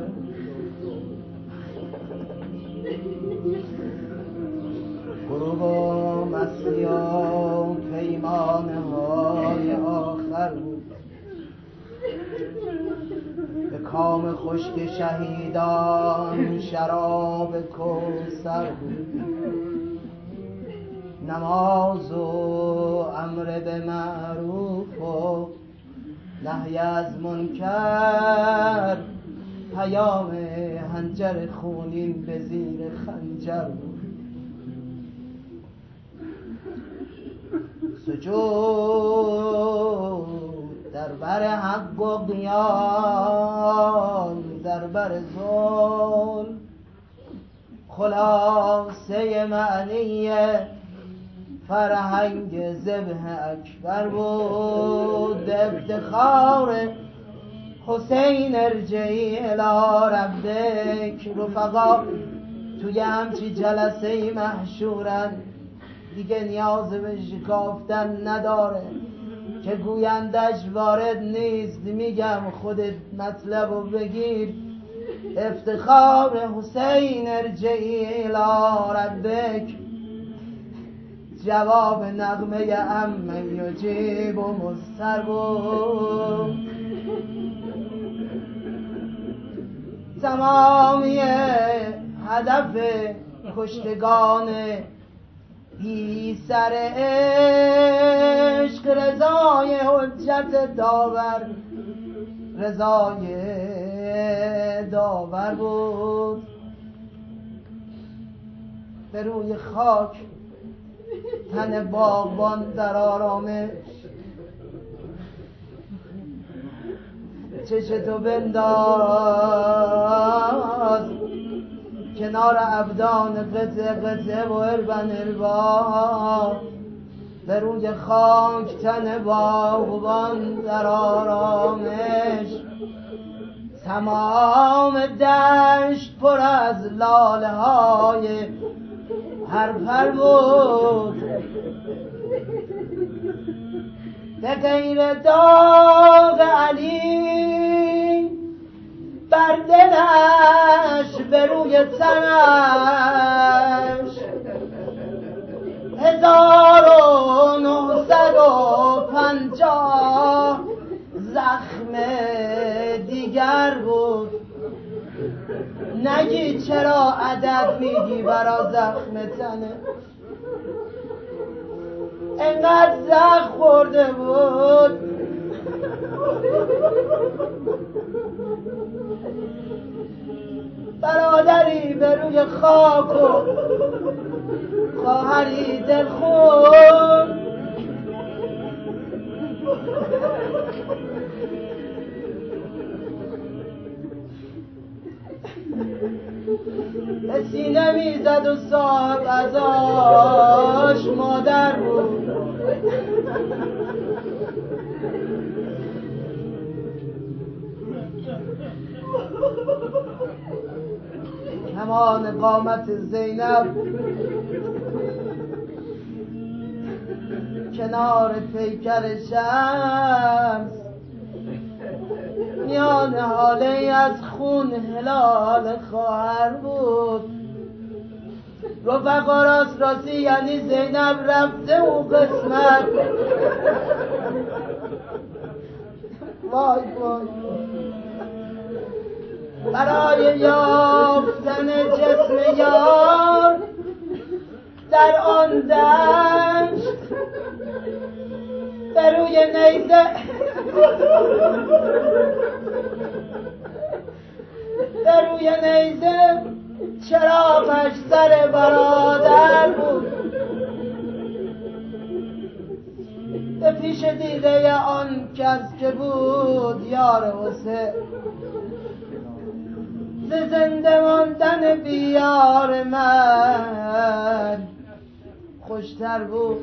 غروب و مستی و پیمانه های آخر بود، به کام خشک شهیدان شراب کوثر بود. نماز و امر به معروف و نهی از منکر، پیام حنجر خونین به زیر خنجر بود. سجود در بر حق و قیام در بر ظلم، خلاصه معنی فرهنگ ذبح اکبر بود. افتخار حسین ارجعی الی ربک. رفقا توی همچی جلسه محشورن، دیگه نیاز به شکافتن نداره که گویندش وارد نیست. میگم خودت مطلب رو بگیر. افتخار حسین ارجعی الی ربک، جواب نغمه امن یجیب و مضطر بود. تمامی هدف کشتگان بی سر عشق رضای حجت داور، رضای داور بود. به روی خاک تن باغبان در آرامش، چشتو بنداز کنار ابدان قطع قطع و اربن اربا. به روی خاک تن باغبان در آرامش، تمام دشت پر از لاله های هر پر بود. به غیر داغ علی بر دلش، به روی تنش 1950 زخم دیگر بود. نگی چرا عدد میگی برا زخم تنه، انقدر زخم خورده بود. برادری به روی خاک و خواهری دلخون، به سینه میزد و صاحب ازاش مادر بود. کمان قامت زینب کنار پیکر شمس، میان حاله از خون هلال خواهر بود. رفقا راست راستی یعنی زینب رفته اون قسمت. وای وای، برای یافتن جسم یار در آن دشت، به روی نیزه به روی نیزه چراغش سر برادر بود. به پیش دیده آن کس که بود یار حسین، ز زنده ماندن بیار من خوشتر بود.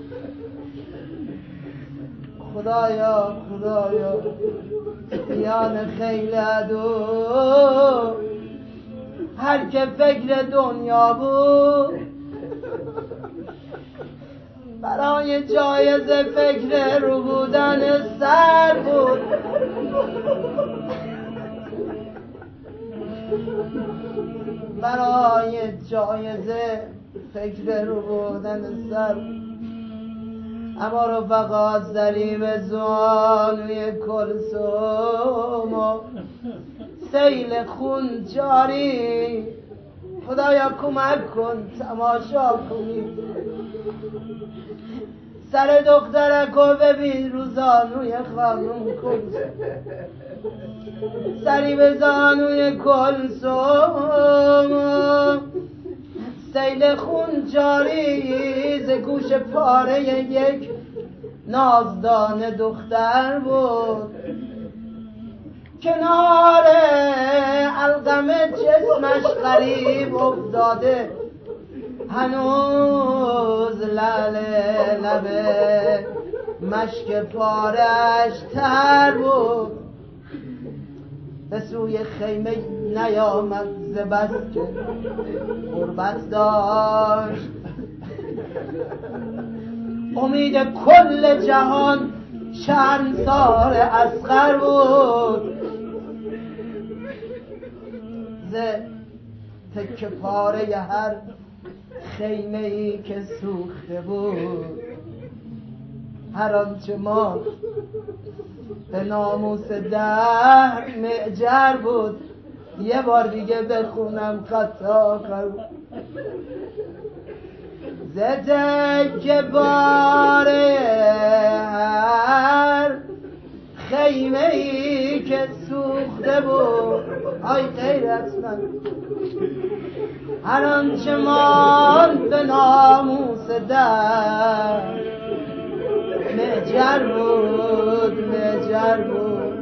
خدایا خدایا میان خیل عدو هر که فکر دنیا بود، برای جایزه فکر رو بودن سر بود. برای جایزه فکر رو بودن سر. اما رفقا ضریب زانوی کلثوم و سیل خون جاری، خدایا کمک کن تماشا کنی. سر دخترکو ببین رو زانوی خانوم کلثوم، سری به زانوی کلثوم، سیل خون جاری ز گوش پاره یک نازدان دختر بود. کنار القم جسمش غریب افتاده، هنوز لعل لب مشک پارش تر بود. به سوی خیمه نیامد ز بس که غربت داشت، امید کل جهان شرمسار اصغر بود. ز تکه پاره هر خیمه ای که سوخته بود، هر آنچه ما به ناموس دهر معجر بود. یه بار دیگه بخونم خط آخر. ز تکه پاره هر خیمه ای که سوخته بود، آی غیرتمند، هر آنچه ماند به ناموس دهر معجر بود، معجر بود.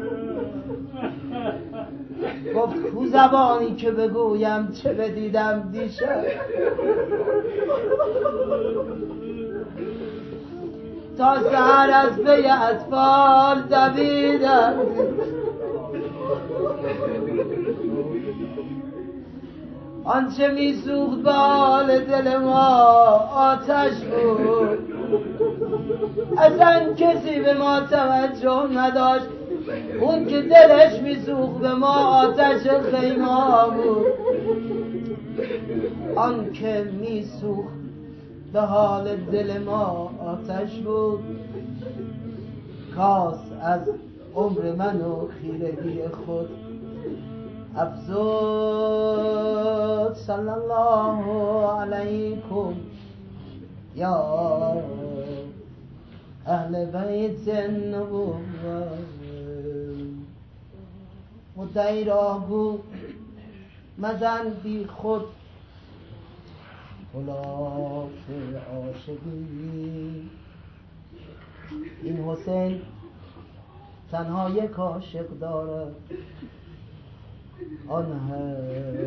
گفت کو زبانی که بگویم چه بدیدم دیشب، تا سحر از پی اطفال دویدم. آنچه میسوخت به حال دل ما آتش بود، اصلا کسی به ما توجه نداشت. اون که دلش میسوخت به ما آتش خیمه ها بود. آن که میسوخت به حال دل ما آتش بود. کاس از عمر من و خیرگی خود افزود. صلی الله علیکم یا اهل بیت النبوة. مدعی را گو مزن بی خود کلاه عاشقی. این حسین تنها یک عاشق دارد، آن هم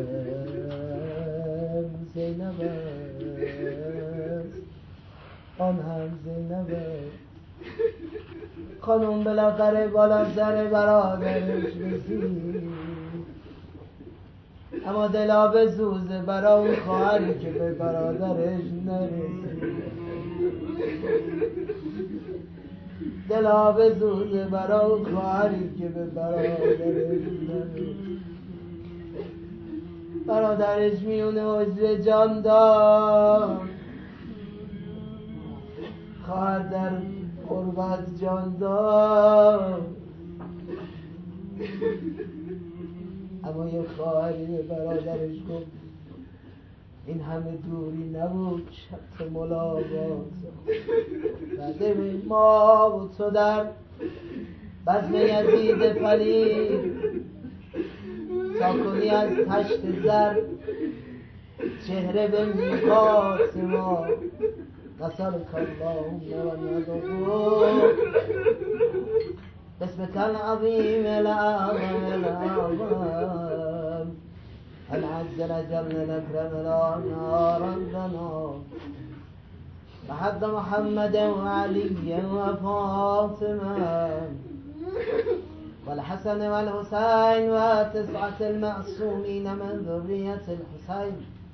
زینب است، آن هم زینب است. خانم بالاخره بالا سر برادرش رسید، اما دلا به سوزه برا اون خواهری که به برادرش نرسید. دلا به سوزه برا اون خواهری که به برادرش نرسید. برادرش میونه عضو جان داد، خواهر در قربت جان داد. اما یه خواهری به برادرش گفت این همه دوری نبود، شرط ملاقات بعد ما و تو در بزم یزید پلید، تا کنی از تشت زر چهره به میقات ما. نسألك اللهم ونعوذ باسمك العظيم الأعظم الأعظم العز الأجل الأكرم الأنهار ربنا وحق محمد وعلي وفاطمة والحسن والحسين وتسعة المعصومين من ذرية الحسين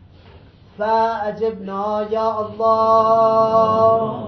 فأجبنا يا الله.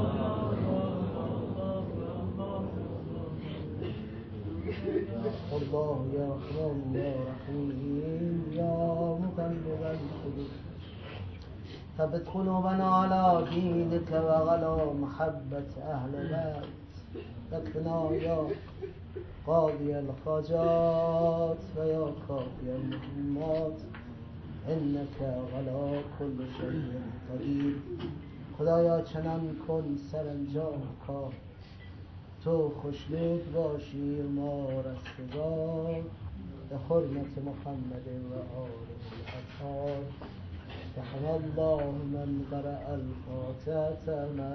الله يا رحمن يا رحيم يا مقلب القلوب ثبت قلوبنا على دينك وعلى محبة أهل بيت. اكفنا يا قاضي الحاجات ويا كافي المهمات إنك على كل شيء قدير. خدایا چنان کن سرانجام کار تو خوشنود باشی ما رستگار به حرمت محمد و آله الاطهار رحم الله من قرأ الفاتحة مع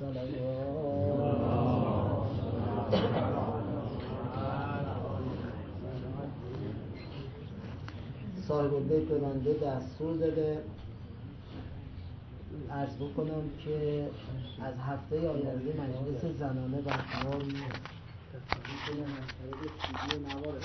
الصلوات. صاحب البیت به بنده دستور داده عرض بکنم که از هفته آینده مجلس زنانه برقرار میشه.